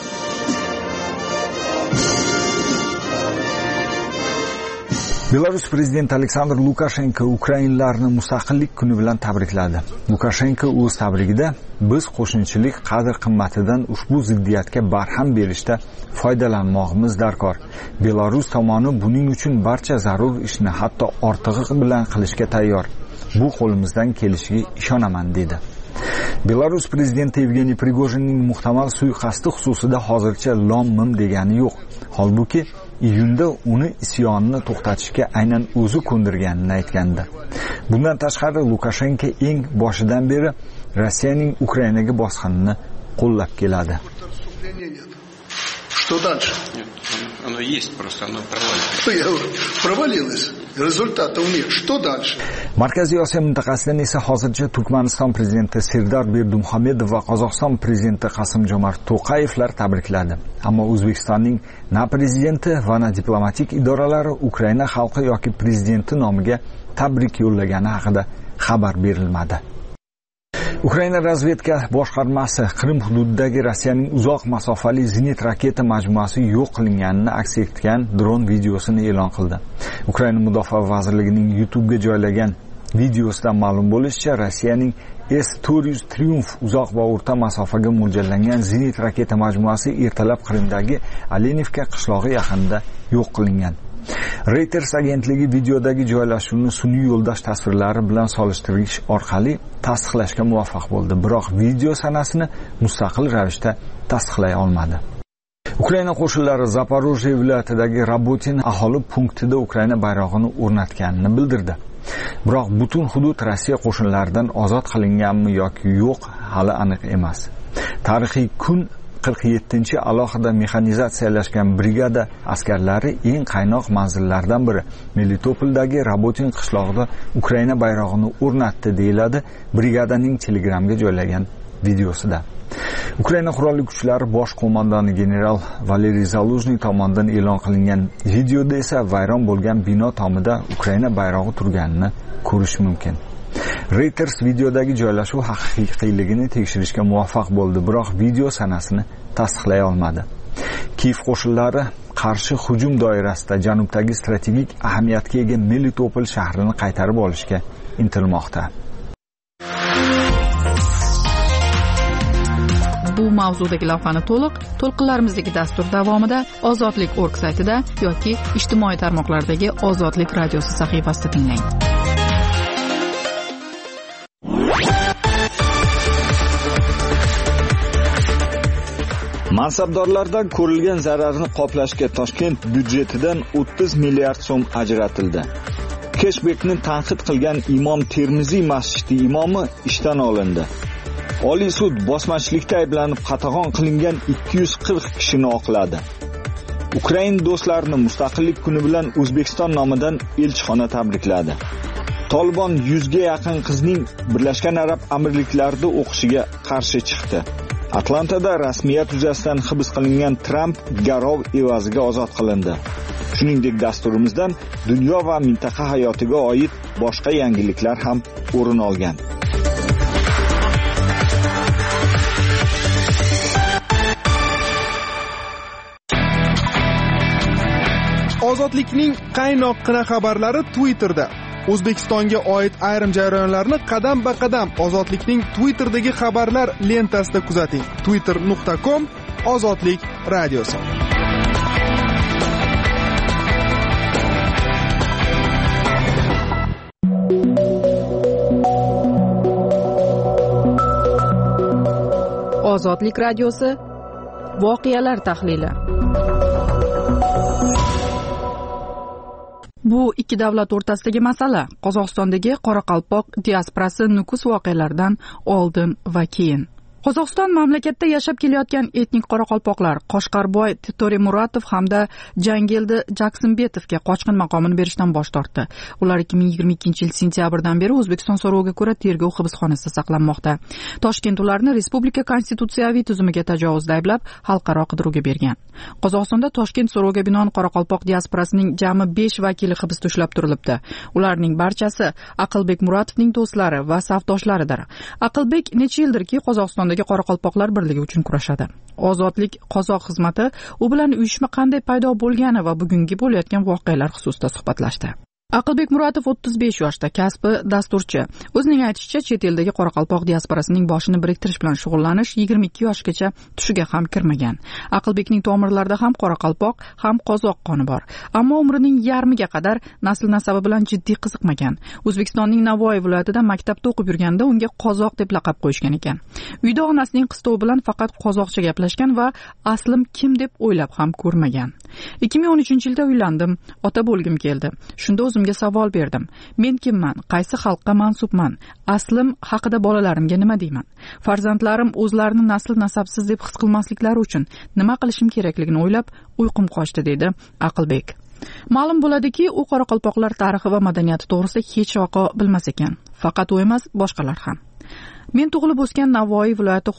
Belarus prezidenti Aleksandr Lukashenko ukrainlarni mustaqillik kuni bilan tabrikladi. Lukashenko o'z tabrigida biz qo'shnichilik qadr-qimmatidan ushbu ziddiyatga barham berishda foydalanmoqimiz darkor. Belarus tomoni buning uchun barcha zarur ishni hatto ortig'i bilan qilishga tayyor. Bu qo'limizdan kelishiga ishonaman dedi. Belarus prezidenti Yevgeniy Prigojinning muhtamal suiqasdi xususida hozircha lom-mim degani yo'q. Holbuki iyunda uni isyonni to'xtatishga aynan o'zi ko'ndirganini aytgandi. Bundan tashqari Lukashenko eng boshidan beri Rossiyaning Ukrainaga bosqinini qo'llab keladi. Что дальше? Нет, оно есть, просто оно провалилось. Я говорю, провалилось. Результатов нет. Что дальше? Markaziy Osiyo mintaqasidan esa hozircha Turkmaniston prezidenti Serdar Berdimuhamedov va Qozog'iston prezidenti Qasim-Jomart To'qayevlar tabrikladi. Ammo O'zbekistonning na prezidenti va na diplomatik idoralari Ukraina xalqi yoki prezidenti nomiga tabrik yo'llagani haqida xabar berilmadi. Ukraina razvedka boshqarmasi Qrim hududidagi Rossiyaning uzoq masofali zenit raketa majmuasi yo'q qilinganini aks etgan dron videosini e'lon qildi. Ukraina Mudofaa vazirligining YouTube'ga joylagan videosidan ma'lum bo'lishicha, Rossiyaning S-400 Triumph uzoq va o'rta masofaga mo'ljallangan zenit raketa majmuasi ertalab Qrimdagi Alenivka qishlog'i yaqinida yo'q qilingan. Reuters agentligi videodagi joylashuvni sun'iy yo'ldosh tasvirlari bilan solishtirish orqali tasdiqlashga muvaffaq bo'ldi. Biroq video sanasini mustaqil ravishda tasdiqlay olmadi. Ukraina qo'shinlari Zaporojye viloyatidagi Rabotin aholi punktida Ukraina bayrog'ini o'rnatganini bildirdi. Biroq butun hudud Rossiya qo'shinlaridan ozod qilinganmi yoki yo'q hali aniq emas. Tarixiy kun 47-chi alohida mexanizatsiyalashgan brigada askarlari eng qaynoq manzillardan biri Melitopoldagi Rabotin qishlog'ida Ukraina bayrog'ini o'rnatdi deyiladi brigadaning Telegramga joylagan videosida. Ukraina qurolli kuchlari bosh qo'mondoni general Valeriy Zaluzhniy tomonidan e'lon qilingan videoda esa vayron bo'lgan bino tomida Ukraina bayrog'i turganini ko'rish mumkin. Reuters videodagi joylashuv haqiqiyligini tekshirishga muvaffaq bo'ldi, biroq video sanasini tasdiqlay olmadi. Kiyev qo'shinlari qarshi hujum doirasida janubdagi strategik ahamiyatga ega Melitopol shahrini qaytarib olishga intilmoqda. Bu mavzudagi lavhani to'lqinlarimizdagi dastur davomida Ozodlik.org saytida yoki ijtimoiy tarmoqlardagi Ozodlik radiosi sahifasida tinglang. Mansabdorlardan ko'rilgan zararni qoplashga Toshkent byudjetidan 30 milliard so'm ajratildi. Keshbekni tanqid qilgan Imom Termiziy masjidi imomi ishdan olindi. Oliy sud bosmachilikda ayblanib qatag'on qilingan 240 kishini oqladi. Ukrain do'stlarini Mustaqillik kuni bilan O'zbekiston nomidan elchixona tabrikladi. Tolibon 100 ga yaqin qizning Birlashgan Arab Amirliklarida o'qishiga qarshi chiqdi. Atlantada rasmiyat yuzasidan hibs qilingan Tramp garov evaziga ozod qilindi. Shuningdek, dasturimizdan dunyo va mintaqa hayotiga oid boshqa yangiliklar ham o'rin olgan. Ozodlikning qaynoqqina xabarlari Twitterda. O'zbekistonga oid ayrim jarayonlarni qadam-ba-qadam Ozodlikning Twitterdagi xabarlar lentasida kuzating. twitter.com Ozodlik radiosi. Ozodlik radiosi voqealar tahlili. Bu ikki davlat o'rtasidagi masala Qozog'istondagi Qoraqalpoq diasporasi nukus voqealaridan oldin va keyin. Qozog'iston mamlakatda yashab kelayotgan etnik qoraqalpoqlar Qoshqarboy To'remuratov hamda Jangildi Jaksinbetovga qochqin maqomini berishdan bosh tortdi. Ular 2022-yil sentyabrdan beri O'zbekiston so'roviga ko'ra tergov hibsxonasida saqlanmoqda. Toshkent ularni respublika konstitutsiyaviy tuzumiga tajovuzda ayblab, xalqaro qidiruvga bergan. Qozog'istonda Toshkent so'roviga binoan Qoraqalpoq diasporasining jami 5 vakili hibsda ushlab turilibdi. Ularning barchasi Aqlbek Muratovning do'stlari va safdoshlaridir. Aqlbek necha yildirki Qozog'iston Qoraqalpoqlar birligi uchun kurashadi. Ozodlik qozoq xizmati u bilan uyushma qanday paydo bo'lgani va bugungi bo'layotgan voqealar xususida suhbatlashdi. Aqlbek Muratov 35 yoshda, kasbi dasturchi. O'zining aytishicha, chet eldagi Qoraqalpoq diasporasining boshini biriktirish bilan shug'ullanish 22 yoshgacha tushiga ham kirmagan. Aqlbekning tomirlarida ham Qoraqalpoq, ham qozoq qoni bor. Ammo umrining yarmiga qadar nasl nasabi bilan jiddiy qiziqmagan. O'zbekistonning Navoiy viloyatida maktabda o'qib yurganda unga qozoq deb laqab qo'yishgan ekan. Uyda onasining qistovi bilan faqat qozoqcha gaplashgan va aslim kim deb o'ylab ham ko'rmagan. 2013-yilda uylandim, ota bo'lgim keldi. Shunda o'zimga savol berdim. Men kimman? Qaysi xalqqa mansubman? Aslim haqida bolalarimga nima deyman? Farzandlarim o'zlarini nasl nasabsiz deb his qilmasliklari uchun nima qilishim kerakligini o'ylab uyqum qochdi, dedi Aqlbek. Ma'lum bo'ladiki, u qoraqalpoqlar tarixi va madaniyati to'g'risida hech vaqo bilmas ekan. Faqat u emas, boshqalar ham. Men tug'ilib o'sgan Navoiy viloyati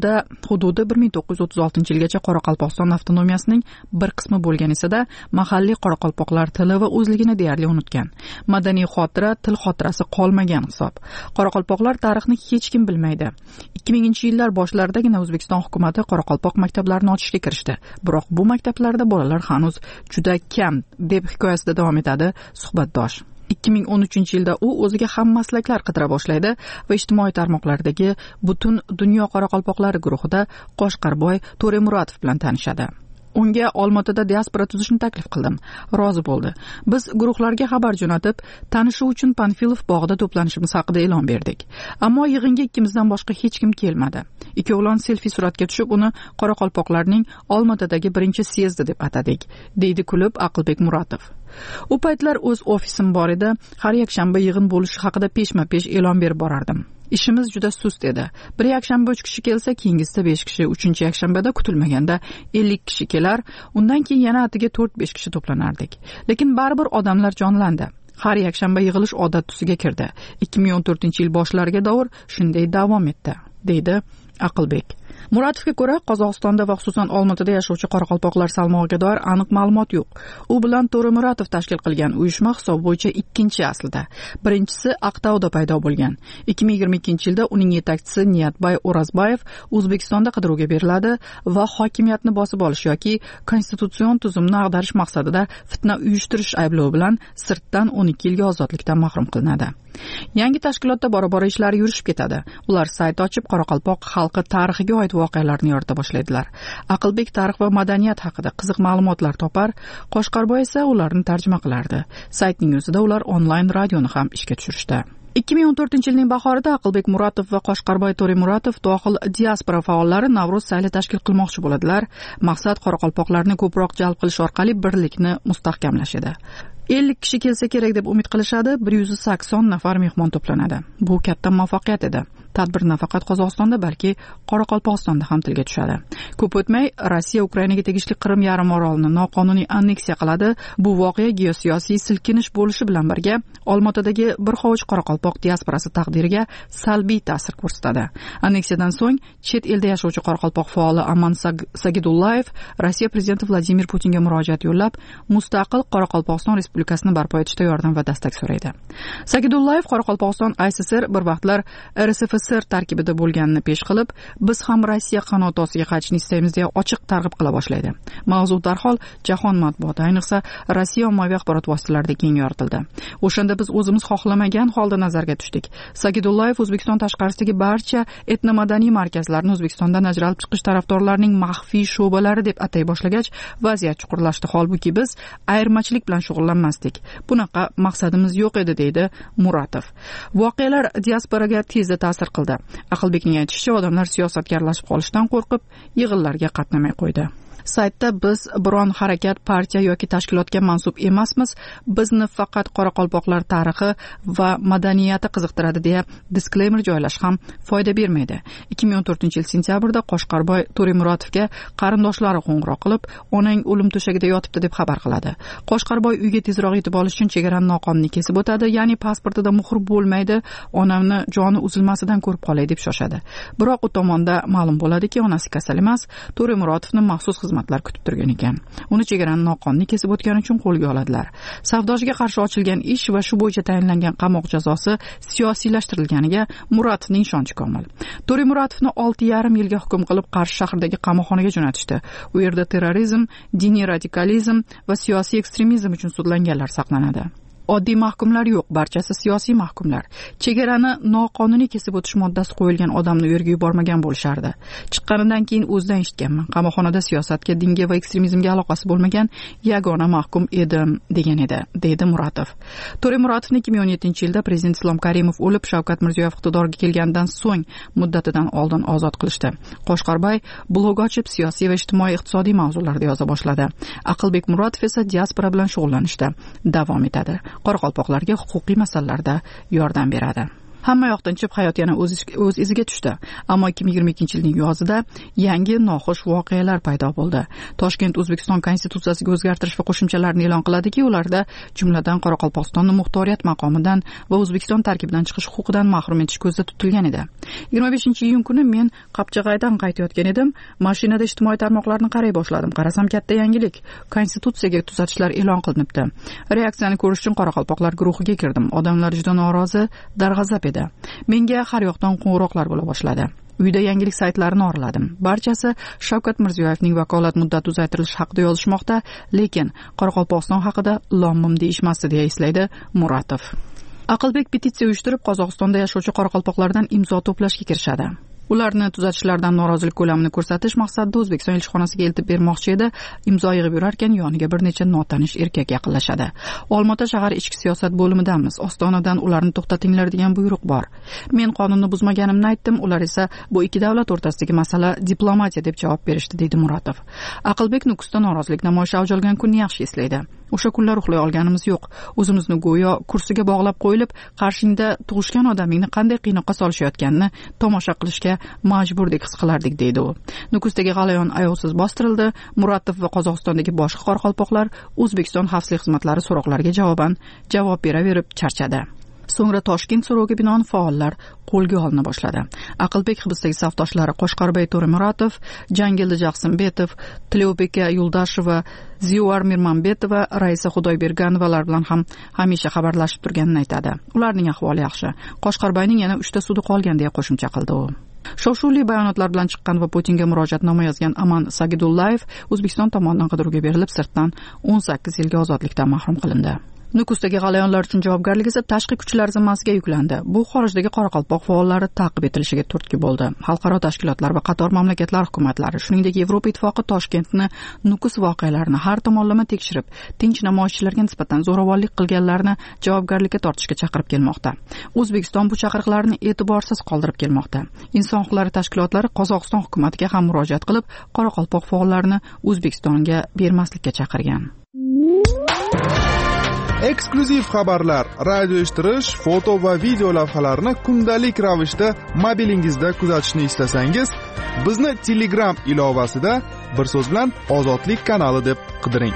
hududi 1936-yilgacha Qoraqalpog'iston avtonomiyasining bir qismi bo'lgan esa-da, mahalliy qoraqalpoqlar tili va o'zligini deyarli unutgan. Madaniy xotira, til xotirasi qolmagan hisob. Qoraqalpoqlar tarixni hech kim bilmaydi. 2000-yillar boshlaridagina O'zbekiston hukumatı qoraqalpoq maktablarini ochishga kirishdi. Biroq bu maktablarda bolalar hanuz juda kam, deb hikoyasida davom etadi suhbatdosh. 2013-yilda u o'ziga ham maslaklar qidira boshlaydi va ijtimoiy tarmoqlardagi butun dunyo qoraqalpoqlari guruhida Qoshqarboy To'remuratov bilan tanishadi. Unga Olmaotada diaspora tuzishni taklif qildim. Rozi bo'ldi. Biz guruhlarga xabar jo'natib, tanishuv uchun Panfilov bog'ida to'planishimiz haqida e'lon berdik. Ammo yig'inga ikkimizdan boshqa hech kim kelmadi. Ikkovlon selfie suratga tushib, uni qoraqalpoqlarning Olmaotadagi birinchi syezdi deb atadik, deydi kulib Aqlbek Muratov. U paytlar o'z ofisim bor edi. Har yakshanba yig'in bo'lishi haqida peshma-pesh e'lon berib borardim. Ishimiz juda sust edi. Bir yakshanba 3 kishi kelsa, keyingisida 5 kishi, 3-yakshanbada kutilmaganda 50 kishi kelar, undan keyin yana atiga 4-5 kishi to'planardik. Lekin baribir odamlar jonlandi. Har yakshanba yig'ilish odat tusiga kirdi. 2014-yil boshlariga davr shunday davom etdi, deydi Aqlbek. Muratovga ko'ra, Qozog'istonda va xususan Olmaotada yashovchi qoraqalpoqlar salmog'iga doir aniq ma'lumot yo'q. U bilan To'ra Muratov tashkil qilgan uyushma hisob bo'yicha ikkinchi aslida. Birinchisi Aqtauda paydo bo'lgan. 2022-yilda uning yetakchisi Niyatbay O'razbayev O'zbekistonda qidiruvga beriladi va hokimiyatni bosib olish yoki konstitutsion tuzumni ag'darish maqsadida fitna uyushtirish ayblovi bilan sirtdan 12 yilga ozodlikdan mahrum qilinadi. Yangi tashkilotda bora-bora ishlari yurishib ketadi. Ular sayt ochib, Qoraqalpoq xalqi tarixiga oid voqealarni yorita boshlaydilar. Aqlbek tarix va madaniyat haqida qiziq ma'lumotlar topar, Qo'shqarboy esa ularni tarjima qilardi. Saytning o'zida ular onlayn radioni ham ishga tushirishdi. 2014-yilning bahorida Aqlbek Muratov va Qo'shqarboy To'ra Muratov dohil diaspora faollari Navro'z sayli tashkil qilmoqchi bo'ladilar. Maqsad qoraqalpoqlarni ko'proq jalb qilish orqali birlikni mustahkamlash edi. 50 kishi kelsa kerak deb umid qilishadi, 180 nafar mehmon to'planadi. Bu katta muvaffaqiyat edi. Tadbir nafaqat Qozog'istonda, balki Qoraqalpog'istonda ham tilga tushadi. Ko'p o'tmay Rossiya Ukrainaga tegishli Qrim yarim orolini noqonuniy anneksiya qiladi. Bu voqea geosiyosiy silkinish bo'lishi bilan birga Olmaotadagi bir hovuch qoraqalpoq diasporasi taqdiriga salbiy ta'sir ko'rsatadi. Anneksiyadan so'ng chet elda yashovchi qoraqalpoq faoli Aman Sagidullayev Rossiya prezidenti Vladimir Putinga murojaat yo'llab, mustaqil Qoraqalpog'iston Respublikasini barpo etishda yordam va dastak so'raydi. Sagidullayev Qoraqalpog'iston SSR bir vaqtlar RSFSR tarkibida bo'lganini pesh qilib, biz ham Rossiya qanoti ostiga qaytishni istaymiz deya ochiq targ'ib qila boshlaydi. Mavzu darhol jahon matbuoti, ayniqsa Rossiya ommaviy axborot vositalarida keng yoritildi. O'shanda biz o'zimiz xohlamagan holda nazarga tushdik. Sagidullayev O'zbekiston tashqarisidagi barcha etnomadaniy markazlarni O'zbekistondan ajralib chiqish tarafdorlarining maxfiy sho'balari deb atay boshlagach, vaziyat chuqurlashdi. Holbuki biz ayirmachilik bilan shug'ullanmasdik. Bunaqa maqsadimiz yo'q edi, deydi Muratov. Voqealar diasporaga tezda ta'sir qildi. Aqlbekning aytishicha, odamlar siyosatga aralashib qolishdan qo'rqib, yig'inlarga qatnamay qo'ydi. Saytda biz biron harakat, partiya yoki tashkilotga mansub emasmiz. Bizni faqat qoraqalpoqlar tarixi va madaniyati qiziqtiradi deya diskleymer joylash ham foyda bermaydi. 2014-yil sentyabrda Qo'shqarboy To'ra Muratovga qarindoshlari qo'ng'iroq qilib, onang o'lim to'shagida yotibdi deb xabar qiladi. Qo'shqarboy uyga tezroq yetib olish uchun chegarani noqonuniy kesib o'tadi, ya'ni pasportida muhr bo'lmaydi, onamni joni uzilmasidan ko'rib qolay deb shoshadi. Biroq u tomonda ma'lum bo'ladiki, onasi kasal emas, To'ra Muratovni maxsus xizmatlar kutib turgan ekan. Uni chegarani noqonuniy kesib o'tgani uchun qo'lga oladilar. Savdojiga qarshi ochilgan ish va shu bo'yicha tayinlangan qamoq jazosi siyosiylashtirilganiga Muratovning ishonchi komil. To'ra Muratovni 6,5 yilga hukm qilib Qarshi shahridagi qamoqxonaga jo'natishdi. U yerda terrorizm, diniy radikalizm va siyosiy ekstremizm uchun sudlanganlar saqlanadi. Oddiy mahkumlar yo'q, barchasi siyosiy mahkumlar. Chegarani noqonuniy kesib o'tish moddasi qo'yilgan odamni u yerga yubormagan bo'lishardi. Chiqqanidan keyin o'zidan eshitganman. Qamoqxonada siyosatga, dinga va ekstremizmga aloqasi bo'lmagan yagona mahkum edim degan edi, deydi Muratov. To'ra Muratovni 2017-yilda prezident Islom Karimov o'lib, Shavkat Mirziyoyev iqtidorga kelgandan so'ng muddatidan oldin ozod qilishdi. Qo'shqarboy blog ochib, siyosiy va ijtimoiy iqtisodiy mavzularda yoza boshladi. Aqlbek Muratov esa diaspora bilan shug'ullanishda davom etadi. Qoraqalpoqlarga huquqiy masalalarda yordam beradi. Hamma yoqdan chiqib hayot yana o'z iziga tushdi. Ammo 2022-yilning yozida yangi noxush voqealar paydo bo'ldi. Toshkent O'zbekiston konstitutsiyasiga o'zgartirish va qo'shimchalarni e'lon qiladiki, ularda jumladan Qoraqalpog'istonni muxtoriyat maqomidan va O'zbekiston tarkibidan chiqish huquqidan mahrum etish ko'zda tutilgan edi. 25-iyun kuni men Qapchag'aydan qaytayotgan edim. Mashinada ijtimoiy tarmoqlarni qaray boshladim. Qarasam, katta yangilik. Konstitutsiyaga tuzatishlar e'lon qilinibdi. Reaksiyani ko'rish uchun qoraqalpoqlar guruhiga kirdim. Odamlar juda norozi, darg'azab edi. Menga har yoqdan qo'ng'iroqlar bo'la boshladi. Uyda yangilik saytlarini oraladim. Barchasi Shavkat Mirziyoyevning vakolat muddati uzaytirilishi haqida yozishmoqda, lekin Qoraqalpog'iston haqida lom-mim deyishmasdi, deya eslaydi Muratov. Aqlbek petitsiya uyushtirib, Qozog'istonda yashovchi qoraqalpoqlardan imzo to'plashga kirishadi. Ularni tuzatishlardan norozilik ko'lamini ko'rsatish maqsadida O'zbekiston elchixonasiga eltib bermoqchi edi. Imzo yig'ib yurarkan, yoniga bir necha notanish erkak yaqinlashadi. Olmaota shahar ichki siyosat bo'limidamiz. Ostonadan ularni to'xtatinglar degan buyruq bor. Men qonunni buzmaganimni aytdim, ular esa bu ikki davlat o'rtasidagi masala diplomatiya deb javob berishdi, deydi Muratov. Aqlbek Nukusda norozilik namoyishi avj olgan kunni yaxshi eslaydi. O'sha kunlar uxlay olganimiz yo'q. O'zimizni go'yo kursiga bog'lab qo'yilib, qarshingda tug'ishgan odamingni qanday qiynoqqa solishayotganini tomosha qilishga majburdek his qilardik, deydi u. Nukusdagi g'alayon ayovsiz bostirildi. Muratov va Qozog'istondagi boshqa qoraqalpoqlar O'zbekiston xavfsizlik xizmatlari so'roqlariga javoban javob beraverib charchadi. So'ngra Toshkent so'roviga binoan faollar qo'lga olina boshladi. Aqlbek hibsdagi safdoshlari Qo'shqorbay To'ramuratov, Jangildi Jaqsimbetov, Tilovbeka Yuldasheva, Ziyuar Mirmanbetova, Raisa Xudoyberganovalar bilan ham hamisha xabarlashib turganini aytadi. Ularning ahvoli yaxshi. Qo'shqorbayning yana 3 ta sudi qolgan deya qo'shimcha qildi u. Shov-shuvli bayonotlar bilan chiqqan va Putinga murojaatnoma yozgan Aman Sagidullayev O'zbekiston tomonidan qidiruvga berilib, sirtdan 18 yilga ozodlikdan mahrum qilindi. Nukusdagi g'alayonlar uchun javobgarlik esa tashqi kuchlar zimmasiga yuklandi. Bu xorijdagi Qoraqalpoq faollari ta'qib etilishiga turtki bo'ldi. Xalqaro tashkilotlar va qator mamlakatlar hukumatlari, shuningdek Yevropa Ittifoqi Toshkentni Nukus voqealarini har tomonlama tekshirib, tinch namoyishchilarga nisbatan zo'ravonlik qilganlarni javobgarlikka tortishga chaqirib kelmoqda. O'zbekiston bu chaqiriqlarni e'tiborsiz qoldirib kelmoqda. Inson huquqlari tashkilotlari Qozog'iston hukumatiga ham murojaat qilib, Qoraqalpoq faollarini O'zbekistonga bermaslikka chaqirgan. Eksklyuziv xabarlar, radio eshittirish, foto va video lavhalarni kundalik ravishda mobilingizda kuzatishni istasangiz, bizni Telegram ilovasida bir so'z bilan Ozodlik kanali deb qidiring.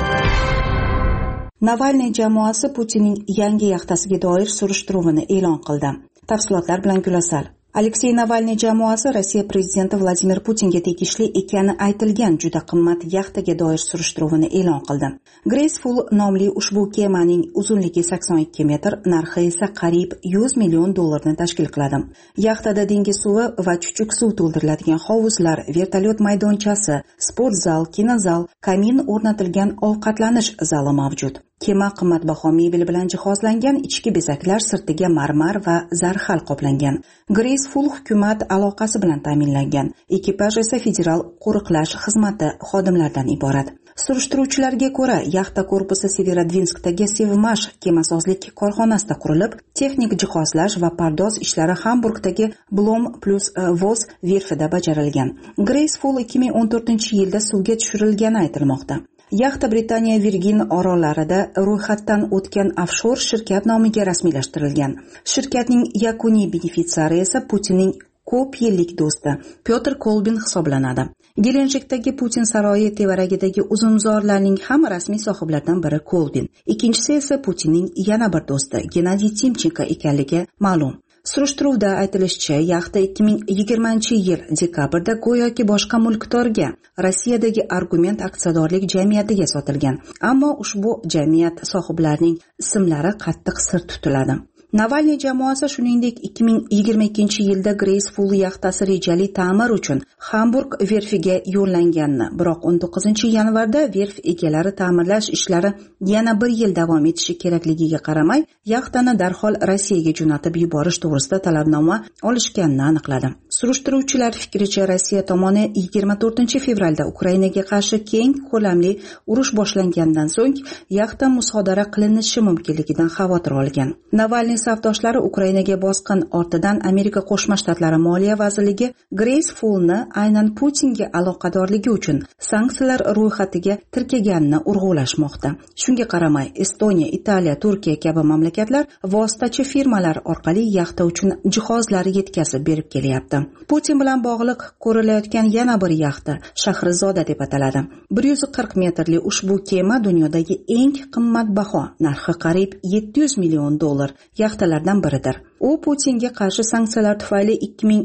Navalniy jamoasi Putinning yangi yaxtasiga doir surishtiruvini e'lon qildi. Tafsilotlar bilan Gulasal. Aleksey Navalniy jamoasi Rossiya prezidenti Vladimir Putinga tegishli ekani aytilgan juda qimmat yaxtaga doir surishtiruvini e'lon qildi. Graceful nomli ushbu kemaning uzunligi 82 metr, narxi esa qariyb $100 million tashkil qiladi. Yaxtada dengiz suvi va chuchuk suv to'ldiriladigan hovuzlar, vertolyot maydonchasi, sport zal, kinozal, kamin o'rnatilgan ovqatlanish zali mavjud. Kema qimmatbaho mebel bilan jihozlangan, ichki bezaklar sirtiga marmar va zarhal qoplangan. Graceful hukumat aloqasi bilan ta'minlangan. Ekipaj esa federal qo'riqlash xizmati xodimlaridan iborat. Surishtiruvchilarga ko'ra, yaxta korpusi Severodvinskdagi Sevmash kemasozlik korxonasida qurilib, texnik jihozlash va pardoz ishlari Hamburgdagi Blom plus Voz verfida bajarilgan. Graceful 2014-yilda suvga tushirilgani aytilmoqda. Yaxta Britaniya Virgin orollarida ro'yxatdan o'tgan ofshor shirkat nomiga rasmiylashtirilgan. Shirkatning yakuniy benefitsiari esa Putinning ko'p yillik do'sti Pyotr Kolbin hisoblanadi. Gelenjikdagi Putin saroyi tevaragidagi uzumzorlarning ham rasmiy sohiblaridan biri Kolbin. Ikkinchisi esa Putinning yana bir do'sti Gennadiy Timchenko ekanligi ma'lum. Surishtiruvda aytilishicha, yaxta 2020-yil dekabrda go'yoki boshqa mulkdorga, Rossiyadagi Argument aksiyadorlik jamiyatiga sotilgan. Ammo ushbu jamiyat sohiblarining ismlari qattiq sir tutiladi. Navalniy jamoasi shuningdek 2022-yilda Graceful yaxtasi rejali ta'mir uchun Hamburg verfiga yo'llanganini, biroq 19-yanvarda verf egalari ta'mirlash ishlari yana bir yil davom etishi kerakligiga qaramay, yaxtani darhol Rossiyaga jo'natib yuborish to'g'risida talabnoma olishganini aniqladi. Surishtiruvchilar fikricha, Rossiya tomoni 24-fevralda Ukrainaga qarshi keng ko'lamli urush boshlangandan so'ng yaxta musodara qilinishi mumkinligidan xavotir olgan. Navalniy safdoshlari Ukrainaga bosqin ortidan Amerika Qo'shma Shtatlari Moliya vazirligi Gracefulni aynan Putinga aloqadorligi uchun sanksiyalar ro'yxatiga tirkaganini urg'ulashmoqda. Shunga qaramay, Estoniya, Italiya, Turkiya kabi mamlakatlar vositachi firmalar orqali yaxta uchun jihozlar yetkazib berib kelyapti. Putin bilan bog'liq ko'rilayotgan yana bir yaxta Shahrizoda deb ataladi. 140 metrli ushbu kema dunyodagi eng qimmatbaho, narxi qariyb $700 million yaxtalardan biridir. U Putinga qarshi sanksiyalar tufayli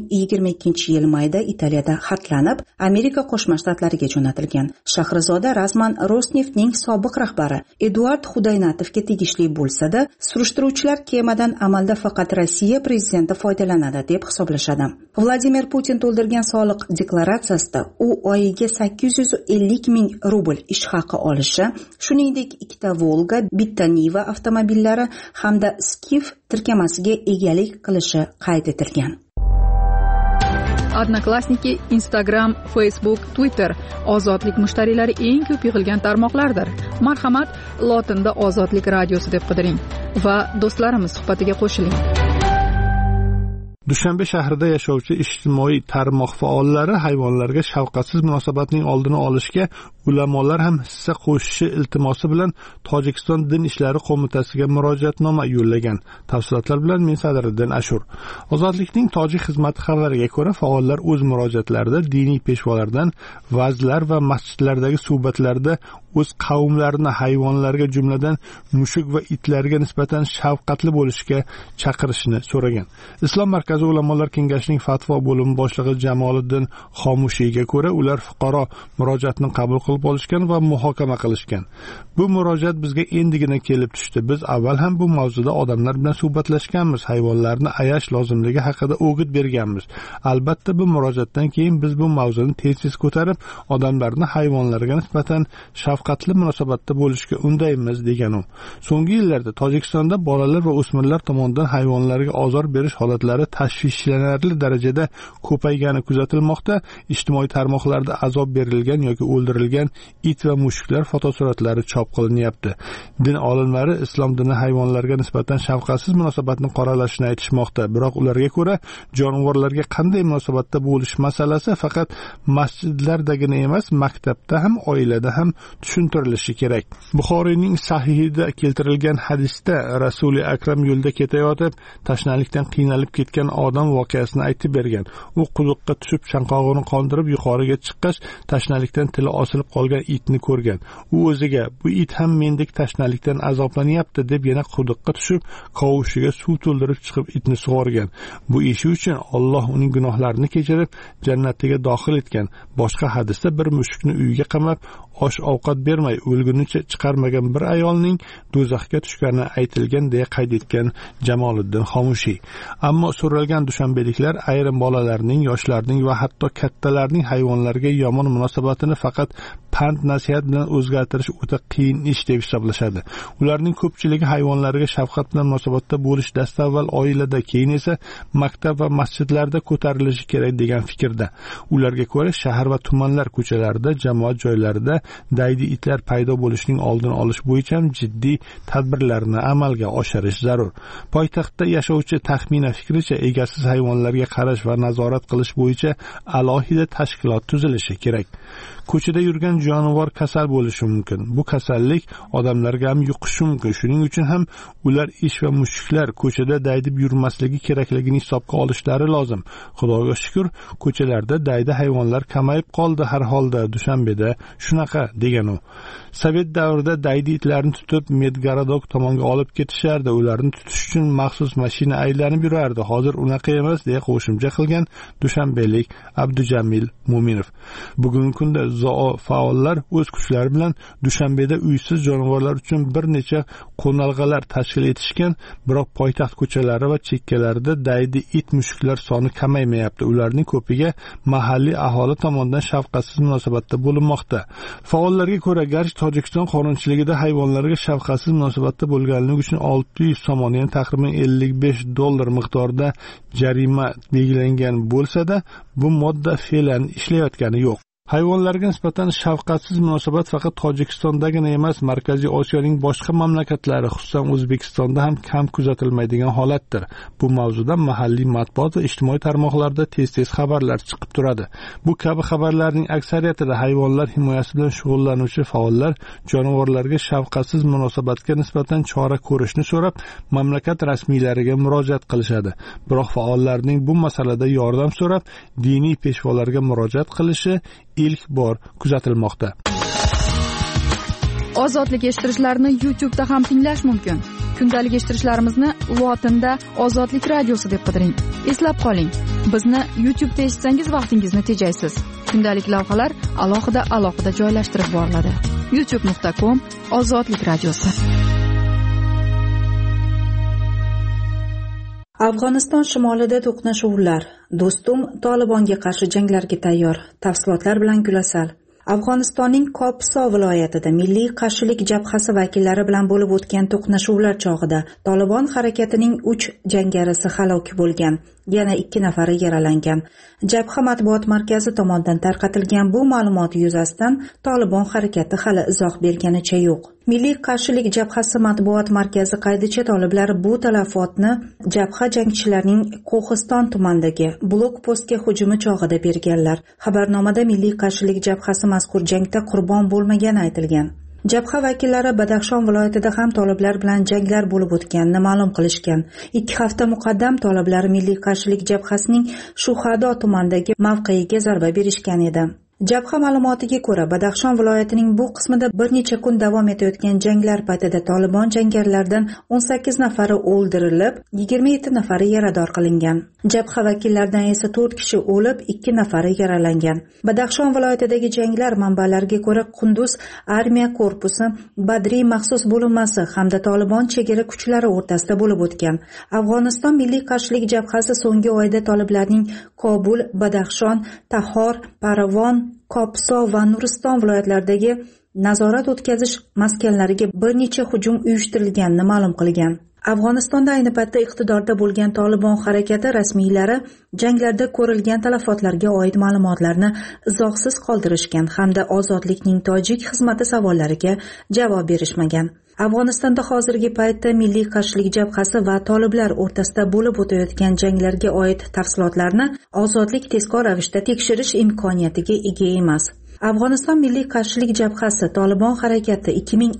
2022-yil mayda Italiyada xatlanib, Amerika Qo'shma Shtatlariga jo'natilgan. Shahrizoda rasman Rosneftning sobiq rahbari Eduard Xudaynatovga tegishli bo'lsa-da, surishtiruvchilar kemadan amalda faqat Rossiya prezidenti foydalanadi deb hisoblashadi. Vladimir Putin to'ldirgan soliq deklaratsiyasida u oyiga 850 ming rubl ish haqi olishi, shuningdek 2 Volga, bitta Niva avtomobillari hamda Skif tirkamasiga egalik qilishi qayd etilgan. Odnoklassniki, Instagram, Facebook, Twitter ozodlik mushtariylari eng ko'p yig'ilgan tarmoqlardir. Marhamat, lotinda Ozodlik radiosi deb qidiring va do'stlarimiz suhbatiga qo'shiling. Dushanbe shahrida yashovchi ijtimoiy tarmoq faollari hayvonlarga shafqatsiz munosabatning oldini olishga ulamolar ham hissa qo'shishi iltimosi bilan Tojikiston Din ishlari qo'mitasiga murojaatnoma yo'llagan. Tafsilotlar bilan men Sadriddin Ashur. Ozodlikning tojik xizmati xabariga ko'ra, faollar o'z murojaatlarida diniy peshvolardan va'zlar va masjidlardagi suhbatlarda o'z qavmlarini hayvonlarga, jumladan mushuk va itlarga nisbatan shafqatli bo'lishga chaqirishni so'ragan. Islom markazi ulamolar kengashining fatvo bo'limi boshlig'i Jamoliddin Xomushiyga ko'ra, ular fuqaro murojaatini qabul qilib olishgan va muhokama qilishgan. Bu murojaat bizga endigina kelib tushdi. Biz avval ham bu mavzuda odamlar bilan suhbatlashganmiz, hayvonlarni ayash lozimligi haqida o'g'it berganmiz. Albatta bu murojaatdan keyin biz bu mavzuni tez ko'tarib, odamlarni hayvonlarga nisbatan shafqatli munosabatda bo'lishga undaymiz degan u. So'nggi yillarda Tojikistonda bolalar va o'smirlar tomonidan hayvonlarga ozor berish holatlari tashvishlanarli darajada ko'paygani kuzatilmoqda. Ijtimoiy tarmoqlarda azob berilgan yoki o'ldirilgan it va mushuklar fotosuratlari chop qilinyapti. Din olimlari islom dini hayvonlarga nisbatan shafqatsiz munosabatni qoralashini aytishmoqda. Biroq ularga ko'ra, jonivorlarga qanday munosabatda bo'lish masalasi faqat masjidlardagina emas, maktabda ham, oilada ham tushuntirilishi kerak. Buxoriyning sahihida keltirilgan hadisda Rasuli Akram yo'lda ketayotib, tashnalikdan qiynalib ketgan odam voqeasini aytib bergan. U quduqqa tushib, chanqog'ini qondirib yuqoriga chiqqach, tashnalikdan tili osilib qolgan itni ko'rgan. U o'ziga, bu it ham mendek tashnalikdan azoblanyapti deb yana quduqqa tushib, qovushiga suv to'ldirib chiqib itni sug'organ. Bu ishi uchun Alloh uning gunohlarini kechirib, jannatiga dohil etgan. Boshqa hadisda bir mushukni uyiga qamab, osh ovqat bermay o'lgunicha chiqarmagan bir ayolning do'zaxga tushgani aytilgan deya qayd etgan Jamoliddin Xomushiy. Ammo so'ralgan dushanbeliklar ayrim bolalarning, yoshlarning va hatto kattalarning hayvonlarga yomon munosabatini faqat pand nasihat bilan o'zgartirish o'ta qiyin ish deb hisoblashadi. Ularning ko'pchiligi hayvonlarga shafqat bilan munosabatda bo'lish dastavval oilada, keyin esa maktab va masjidlarda ko'tarilishi kerak degan fikrda. Ularga ko'ra, shahar va tumanlar ko'chalarida, jamoat joylarida daydi itlar paydo bo'lishining oldini olish bo'yicha ham jiddiy tadbirlarni amalga oshirish zarur. Poytaxtda yashovchi taxmina fikricha, egasiz hayvonlarga qarash va nazorat qilish bo'yicha alohida tashkilot tuzilishi kerak. Ko'chada yurgan jonivor kasal bo'lishi mumkin. Bu kasallik odamlarga ham yuqishi mumkin. Shuning uchun ham ular ish va mushuklar ko'chada daydib yurmasligi kerakligini hisobga olishlari lozim. Xudoga shukr, ko'chalarda daydi hayvonlar kamayib qoldi har holda. Dushanbeda shunaqa degan u. Sovet davrida daydi itlarni tutib Medgaradok tomonga olib ketishardi. Ularni tutish uchun maxsus mashina aylanib yurardi. Hozir unaqa emas deya qo'shimcha qilgan dushanbelik Abdujamil Mo'minov. Bugungi kunda zoo faollar o'z kuchlari bilan Dushanbeda uysiz jonivorlar uchun bir necha qo'nalg'alar tashkil etishgan, biroq poytaxt ko'chalari va chekkalarida daydi it mushuklar soni kamaymayapti. Ularning ko'piga mahalliy aholi tomonidan shafqatsiz munosabatda bo'linmoqda. Faollarga ko'ra, garchi Tojikiston qonunchiligida hayvonlarga shafqatsiz munosabatda bo'lganligi uchun 600 somon, ya'ni taxminan $55 miqdorida jarima belgilangan bo'lsa-da, bu modda fe'lan ishlayotgani yo'q. Hayvonlarga nisbatan shafqatsiz munosabat faqat Tojikistondagina emas, Markaziy Osiyoning boshqa mamlakatlari, xususan O'zbekistonda ham kam kuzatilmaydigan holatdir. Bu mavzudan mahalliy matbuot va ijtimoiy tarmoqlarda tez-tez xabarlar chiqib turadi. Bu kabi xabarlarning aksariyatida hayvonlar himoyasi bilan shug'ullanuvchi faollar jonivorlarga shafqatsiz munosabatga nisbatan chora ko'rishni so'rab, mamlakat rasmiylariga murojaat qilishadi. Biroq faollarning bu masalada yordam so'rab, diniy peshvolarga murojaat qilishi ilk bor kuzatilmoqda. Ozodlik eshittirishlarni YouTube'da ham tinglash mumkin. Kundalik eshittirishlarimizni lotinda Ozodlik radiosi deb qidiring. Eslab qoling, bizni YouTube'da eshitsangiz vaqtingizni tejaysiz. Kundalik lavhalar alohida joylashtirib boriladi. youtube.com/Ozodlik radiosi. Afg'oniston shimolida to'qnashuvlar. Do'stum Tolibonga qarshi janglarga tayyor. Tafsilotlar bilan Gulasal. Afg'onistonning Kopiso viloyatida milliy qarshilik jabhasi vakillari bilan bo'lib o'tgan to'qnashuvlar chog'ida Tolibon harakatining 3 jangarisi halok bo'lgan, yana 2 nafari yaralangan. Jabha matbuot markazi tomonidan tarqatilgan bu ma'lumot yuzasidan Tolibon harakati hali izoh berganicha yo'q. Milliy qarshilik jabhasi matbuot markazi qaydicha toliblar bu talafotni jabha jangchilarining Qo'histon tumanidagi blokpostga hujumi chog'ida berganlar. Xabarnomada milliy qarshilik jabhasi mazkur jangda qurbon bo'lmagani aytilgan. Jabha vakillari Badaxshon viloyatida ham toliblar bilan janglar bo'lib o'tganini ma'lum qilishgan. 2 hafta muqaddam toliblar milliy qarshilik jabhasining Shuhado tumanidagi mavqeiga zarba berishgan edi. Jabha ma'lumotiga ko'ra, Badaxshon viloyatining bu qismida bir necha kun davom etayotgan janglar paytida Tolibon jangarilardan 18 nafari o'ldirilib, 27 nafari yarador qilingan. Jabha vakillaridan esa 4 kishi o'lib, 2 nafari yaralangan. Badaxshon viloyatidagi janglar manbalariga ko'ra Qunduz armiya korpusi, Badriy maxsus bo'linmasi hamda Tolibon chegara kuchlari o'rtasida bo'lib o'tgan. Afg'oniston Milliy qarshilik jabhasi so'nggi oyda toliblarning Kobul, Badaxshon, Tahor, Paravon, Kopso va Nuriston viloyatlaridagi nazorat o'tkazish maskanlariga bir necha hujum uyushtirilganini ma'lum qilgan. Afg'onistonda ayni paytda iqtidorda bo'lgan Tolibon harakati rasmiylari janglarda ko'rilgan talafotlarga oid ma'lumotlarni izohsiz qoldirishgan hamda ozodlikning tojik xizmati savollariga javob berishmagan. Afg'onistonda hozirgi paytda Milliy qarshilik jabhasi va toliblar o'rtasida bo'lib o'tayotgan janglarga oid tafsilotlarni ozodlik tezkor ravishda tekshirish imkoniyatiga ega emas. Afg'oniston Milliy qarshilik jabhasi Tolibon harakati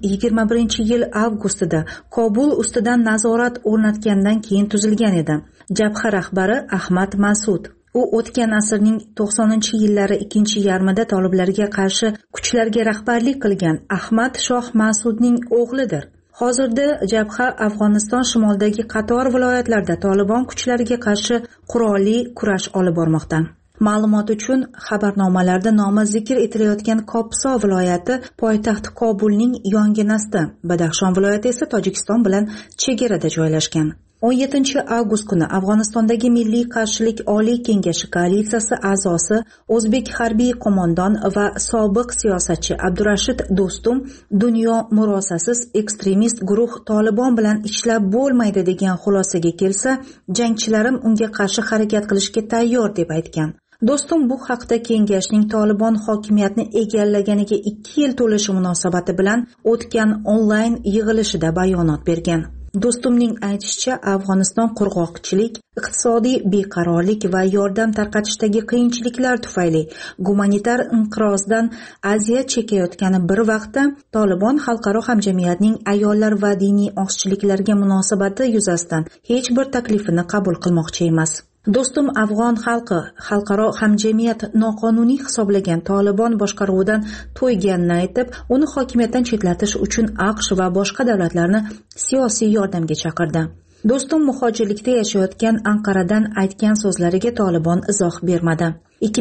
2021-yil avgustida Kobul ustidan nazorat o'rnatgandan keyin tuzilgan edi. Jabha rahbari Ahmad Masud. U o'tgan asrning 90-yillari ikkinchi yarmida toliblarga qarshi kuchlarga rahbarlik qilgan Ahmad Shoh Masudning o'g'lidir. Hozirda jabha Afg'oniston shimolidagi qator viloyatlarda Tolibon kuchlariga qarshi qurolli kurash olib bormoqda. Ma'lumot uchun, xabarnomalarda nomi zikr etilayotgan Kopso viloyati poytaxt Kobulning yonginasida, Badaxshon viloyati esa Tojikiston bilan chegarada joylashgan. 17 avgust kuni Afg'onistondagi Milliy qarshilik Oliy kengashi koalitsiyasi a'zosi o'zbek harbiy qo'mondon va sobiq siyosatchi Abdurashid Do'stum dunyo murosasiz ekstremist guruh Tolibon bilan ishlab bo'lmaydi degan xulosaga kelsa, jangchilarim unga qarshi harakat qilishga tayyor deb aytgan. Do'stum bu haqda kengashning Tolibon hokimiyatni egallaganiga 2 yil to'lishi munosabati bilan o'tgan onlayn yig'ilishida bayonot bergan. Do'stumning aytishicha, Afg'oniston qurg'oqchilik, iqtisodiy beqarorlik va yordam tarqatishdagi qiyinchiliklar tufayli gumanitar inqirozdan aziyat chekayotgani bir vaqtda Tolibon xalqaro hamjamiyatning ayollar va diniy ozchiliklarga munosabati yuzasidan hech bir taklifini qabul qilmoqchi emas. Do'stum afg'on xalqi xalqaro hamjamiyat noqonuniy hisoblagan Tolibon boshqaruvidan to'yganini aytib, uni hokimiyatdan chetlatish uchun AQSh va boshqa davlatlarni siyosiy yordamga chaqirdi. Do'stum muhojirlikda yashayotgan Anqaradan aytgan so'zlariga Tolibon izoh bermadi.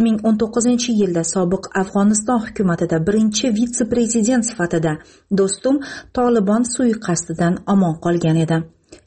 2019-yilda sobiq Afg'oniston hukumatida birinchi vitse-prezident sifatida Do'stum Tolibon suiqasdidan omon qolgan edi.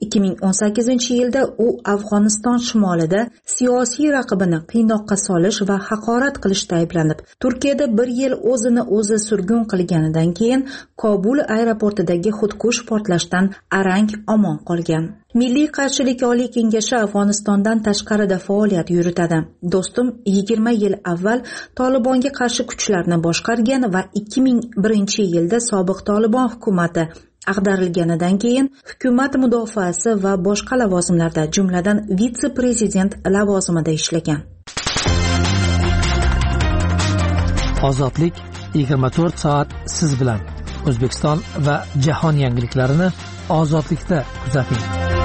2018-yilda u Afg'oniston shimolida siyosiy raqibini qiynoqqa solish va haqorat qilishda ayblanib, Turkiyada 1 yil o'zini o'zi surgun qilganidan keyin Kobul aeroportidagi xudkush portlashdan arang omon qolgan. Milliy qarshilik Oliy kengashi Afg'onistondan tashqarida faoliyat yuritadi. Do'stum 20 yil avval Tolibonga qarshi kuchlarni boshqargan va 2001-yilda sobiq Tolibon hukumati ag'darilganidan keyin hukumat mudofaasi va boshqa lavozimlarda, jumladan vitse-prezident lavozimida ishlagan. Ozodlik 24 soat siz bilan. O'zbekiston va jahon yangiliklarini ozodlikda kuzating.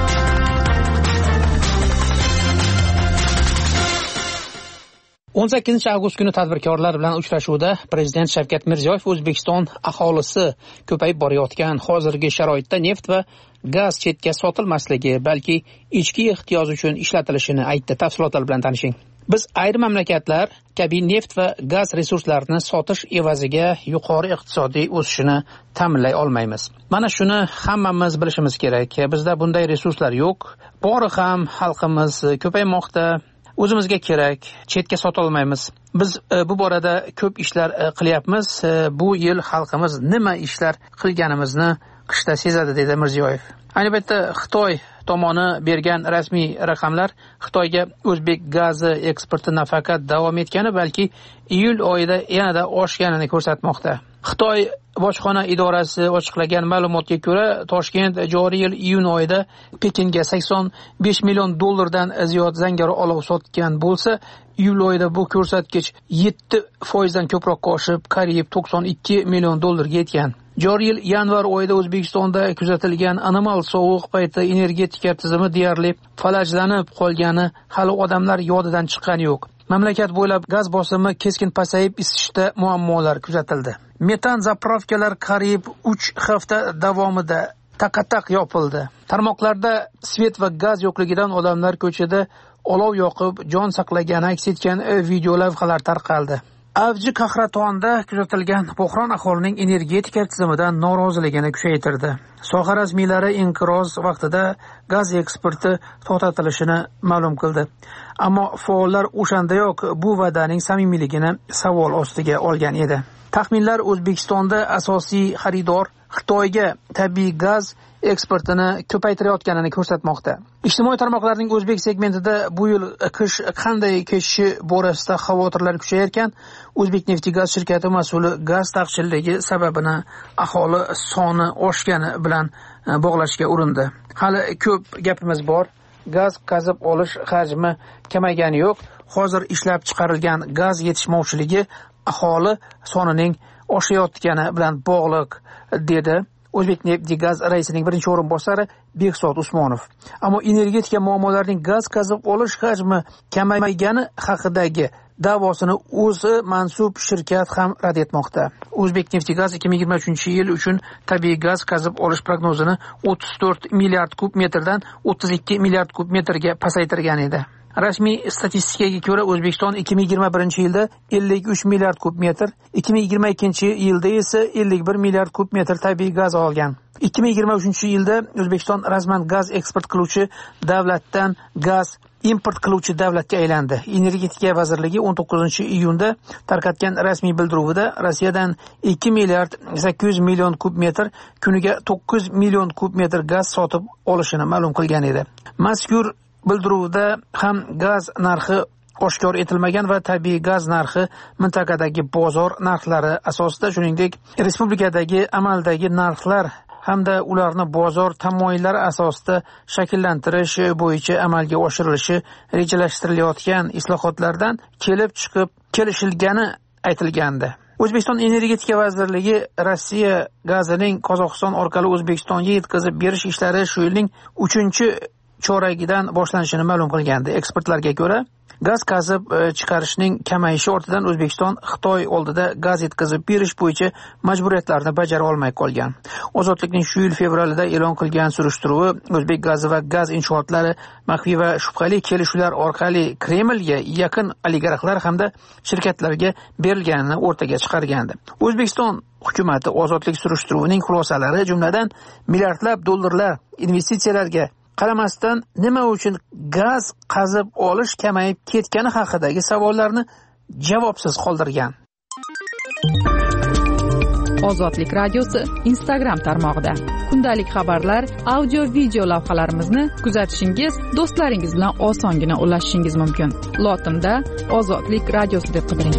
On 8 avgust kuni tadbirkorlar bilan uchrashuvda Prezident Shavkat Mirziyoyev O'zbekiston aholisi ko'payib borayotgan hozirgi sharoitda neft va gaz chetga sotilmasligi, balki ichki ehtiyoj uchun ishlatilishini aytdi. Tafsilotlar bilan tanishing. Biz ayrim mamlakatlar kabi neft va gaz resurslarini sotish evaziga yuqori iqtisodiy o'sishini ta'minlay olmaymiz. Mana shuni hammamiz bilishimiz kerak. Bizda bunday resurslar yo'q. Bori ham xalqimiz ko'paymoqda. O'zimizga kerak, chetga sota olmaymiz. Biz bu borada ko'p ishlar qilyapmiz. Bu yil xalqimiz nima ishlar qilganimizni qishda sezadi, dedi Mirziyoyev. Ayni paytda Xitoy tomoni bergan rasmiy raqamlar Xitoyga o'zbek gazi eksporti nafaqat davom etgani, balki iyul oyida yanada oshganini ko'rsatmoqda. Xitoy bojxona idorasi ochiqlagan ma'lumotga ko'ra, Toshkent joriy yil iyun oyida Pekinga $85 million ziyod zangori olov sotgan bo'lsa, iyul oyida bu ko'rsatkich 7% dan ko'proqqa oshib, qariyb $92 million yetgan. Joriy yil yanvar oyida O'zbekistonda kuzatilgan anomal sovuq payti energetika tizimi deyarli falajlanib qolgani hali odamlar yodidan chiqqani yo'q. Mamlakat bo'ylab gaz bosimi keskin pasayib, isishda muammolar kuzatildi. Metan zapravkalar qariyb 3 hafta davomida taqataq yopildi. Tarmoqlarda svet va gaz yo'qligidan odamlar ko'chada olov yoqib, jon saqlagani aks etgan video lavhalar tarqaldi. Avji Qahratonda kuzatilgan bo'hron aholining energetika tizimidan noroziligini kuchaytirdi. Soha rasmiylari inqiroz vaqtida gaz eksporti to'xtatilishini ma'lum qildi. Ammo faollar o'shandayoq bu va'daning samimiyligini savol ostiga olgan edi. Taxminlar O'zbekistonda asosiy xaridor Xitoyga tabiiy gaz eksportini ko'paytirayotganini ko'rsatmoqda. Ijtimoiy tarmoqlarning o'zbek segmentida bu yil qish qanday kechishi borasida xavotirlar kuchayarkan, O'zbekneftgaz shirkati mas'uli gaz taqchilligi sababini aholi soni oshgani bilan bog'lashga urindi. Hali ko'p gapimiz bor. Gaz qazib olish hajmi kamaygani yo'q. Hozir ishlab chiqarilgan gaz yetishmovchiligi aholi sonining oshayotgani bilan bog'liq, dedi O'zbekneftgaz raisining birinchi o'rinbosari Bekzod Usmonov. Ammo energetika muammolarining gaz qazib olish hajmi kamaygani haqidagi da'vosini o'zi mansub shirkat ham rad etmoqda. O'zbekneftgaz 2023-yil uchun tabiiy gaz qazib olish prognozini 34 milliard kub metrdan 32 milliard kub metrga pasaytirgan edi. Rasmiy statistikaga ko'ra O'zbekiston 2021-yilda 53 milliard kub metr, 2022-yilda esa 51 milliard kub metr tabiiy gaz olgan. 2023-yilda O'zbekiston rasman gaz eksport qiluvchi davlatdan gaz import qiluvchi davlatga aylandi. Energetika vazirligi 19-iyunda tarqatgan rasmiy bildiruvida Rossiyadan 2 milliard 800 million kub metr, kuniga 9 million kub metr gaz sotib olishini ma'lum qilgan edi. Mazkur bildiruvda ham gaz narxi oshkor etilmagan va tabiiy gaz narxi mintaqadagi bozor narxlari asosida, shuningdek, respublikadagi amaldagi narxlar hamda ularni bozor tamoyillari asosida shakllantirish bo'yicha amalga oshirilishi rejalashtirilayotgan islohotlardan kelib chiqib kelishilgani aytilgandi. O'zbekiston Energetika vazirligi Rossiya gazining Qozog'iston orqali O'zbekistonga yetkazib berish ishlari shu yilning 3-choragidan boshlanishini ma'lum qilgandi. Ekspertlarga ko'ra, gaz qazib chiqarishning kamayishi ortidan O'zbekiston Xitoy oldida gaz yetkazib berish bo'yicha majburiyatlarni bajara olmay qolgan. Ozodlikning shu yil fevralida e'lon qilgan surishtiruvi O'zbek gazi va gaz inshootlari maxfiy va shubhali kelishuvlar orqali Kremlga yaqin oligarxlar hamda shirkatlarga berilganini o'rtaga chiqargandi. O'zbekiston hukumati ozodlik surishtiruvining xulosalari, jumladan milliardlab dollarlar investitsiyalarga qaramasdan nima uchun gaz qazib olish kamayib ketgani haqidagi savollarni javobsiz qoldirgan. Ozodlik radiosi Instagram tarmog'ida kundalik xabarlar, audio video lavhalarimizni kuzatishingiz, do'stlaringiz bilan osongina ulashishingiz mumkin. Lotinda Ozodlik radiosi deb qidiring.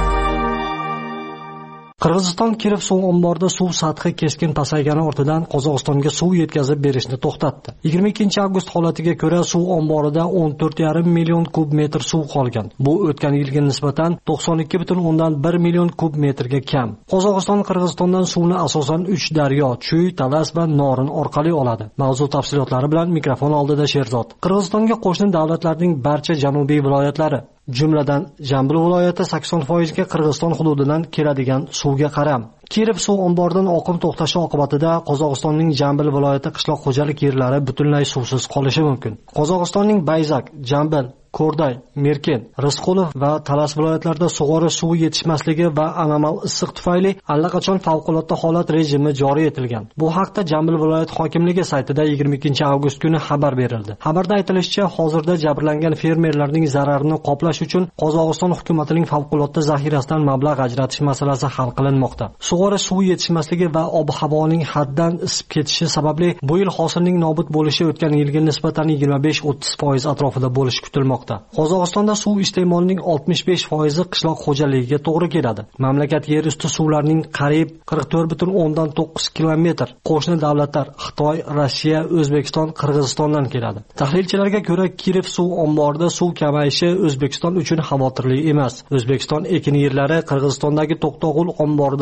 Qirg'iziston Kirov suv omborida suv sathi keskin pasaygani ortidan Qozog'istonga suv yetkazib berishni to'xtatdi. 22-avgust holatiga ko'ra suv omborida 14,5 million kub metr suv qolgan. Bu o'tgan yilga nisbatan 92,1 million kub metrga kam. Qozog'iston Qirg'izistondan suvni asosan 3 daryo, Chuy, Talas va Norin orqali oladi. Mavzu tafsilotlari bilan mikrofon oldida Sherzod. Qirg'izistonga qo'shni davlatlarning barcha janubiy viloyatlari, jumladan Jambil viloyati 80% ga Qirg'iziston hududidan keladigan suvga qaram. Kirov suv omboridan oqim to'xtashi oqibatida Qozog'istonning Jambil viloyati qishloq xo'jalik yerlari butunlay suvsiz qolishi mumkin. Qozog'istonning Bayzak, Jambil, Korday, Merken, Rizqulov va Talas viloyatlarida sug'orish suvi yetishmasligi va anomal issiq tufayli allaqachon favqulodda holat rejimi joriy etilgan. Bu haqda Jambil viloyat hokimligi saytida 22-avgust kuni xabar berildi. Xabarda aytilishicha, hozirda jabrlangan fermerlarning zararini qoplash uchun Qozog'iston hukumatining favqulodda zaxirasidan mablag' ajratish masalasi hal qilinmoqda. Sug'orish suvi yetishmasligi va ob-havoning haddan isib ketishi sababli bu yil hosilning nobud bo'lishi o'tgan yilga nisbatan 25-30% atrofida bo'lishi kutilmoqda. Qozog'istonda suv iste'molining 65% qishloq xo'jaligiga to'g'ri keladi. Mamlakat yer usti suvlarining qariyb 44,9 kilometr qo'shni davlatlar Xitoy, Rossiya, O'zbekiston, Qirg'izistondan keladi. Tahlilchilarga ko'ra, Kirov suv omborida suv kamayishi O'zbekiston uchun xavotirli emas. O'zbekiston ekin yerlari Qirg'izistondagi To'qtog'ul omboridan suv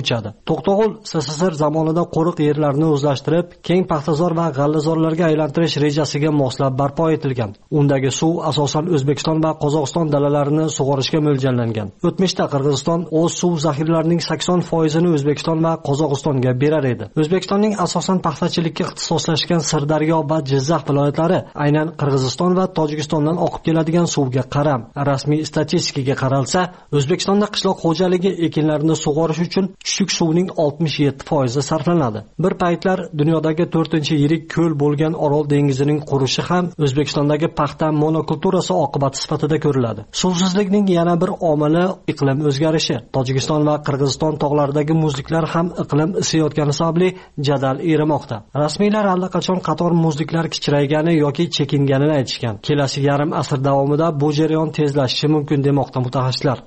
ichadi. To'qtog'ul SSSR zamonida qo'riq yerlarni o'zlashtirib, keng paxtazor va g'allazorlarga aylantirish rejasiga moslab barpo etilgan. Undagi suv asosan O'zbekiston va Qozog'iston dalalarini sug'orishga mo'ljallangan. O'tmishda Qirg'iziston o'z suv zaxiralarining 80% O'zbekiston va Qozog'istonga berar edi. O'zbekistonning asosan paxtachilikka ixtisoslashgan Sirdaryo va Jizzax viloyatlari aynan Qirg'iziston va Tojikistondan oqib keladigan suvga qaram. Rasmiy statistikaga qaralsa, O'zbekistonda qishloq xo'jaligi ekinlarini sug'orish uchun tushuk suvning 67% sarflanadi. Bir paytlar dunyodagi 4-yirik ko'l bo'lgan Orol dengizining qurishi ham O'zbekistondagi paxta monokulturasi oqibati sifatida ko'riladi. Suvsizlikning yana bir omili iqlim o'zgarishi. Tojikiston va Qirg'iziston tog'laridagi muzliklar ham iqlim isiyotgani sababli jadal erimoqda. Rasmiylar allaqachon qator muzliklar kichraygani yoki chekinganini aytishgan. Kelasi yarim asr davomida bu jarayon tezlashishi mumkin demoqda mutaxassislar.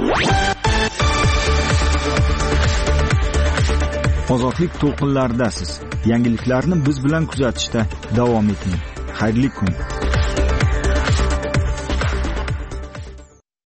Ozodlik to'lqinlaridasiz. Yangiliklarni biz bilan kuzatishda davom eting. Xayrli kun.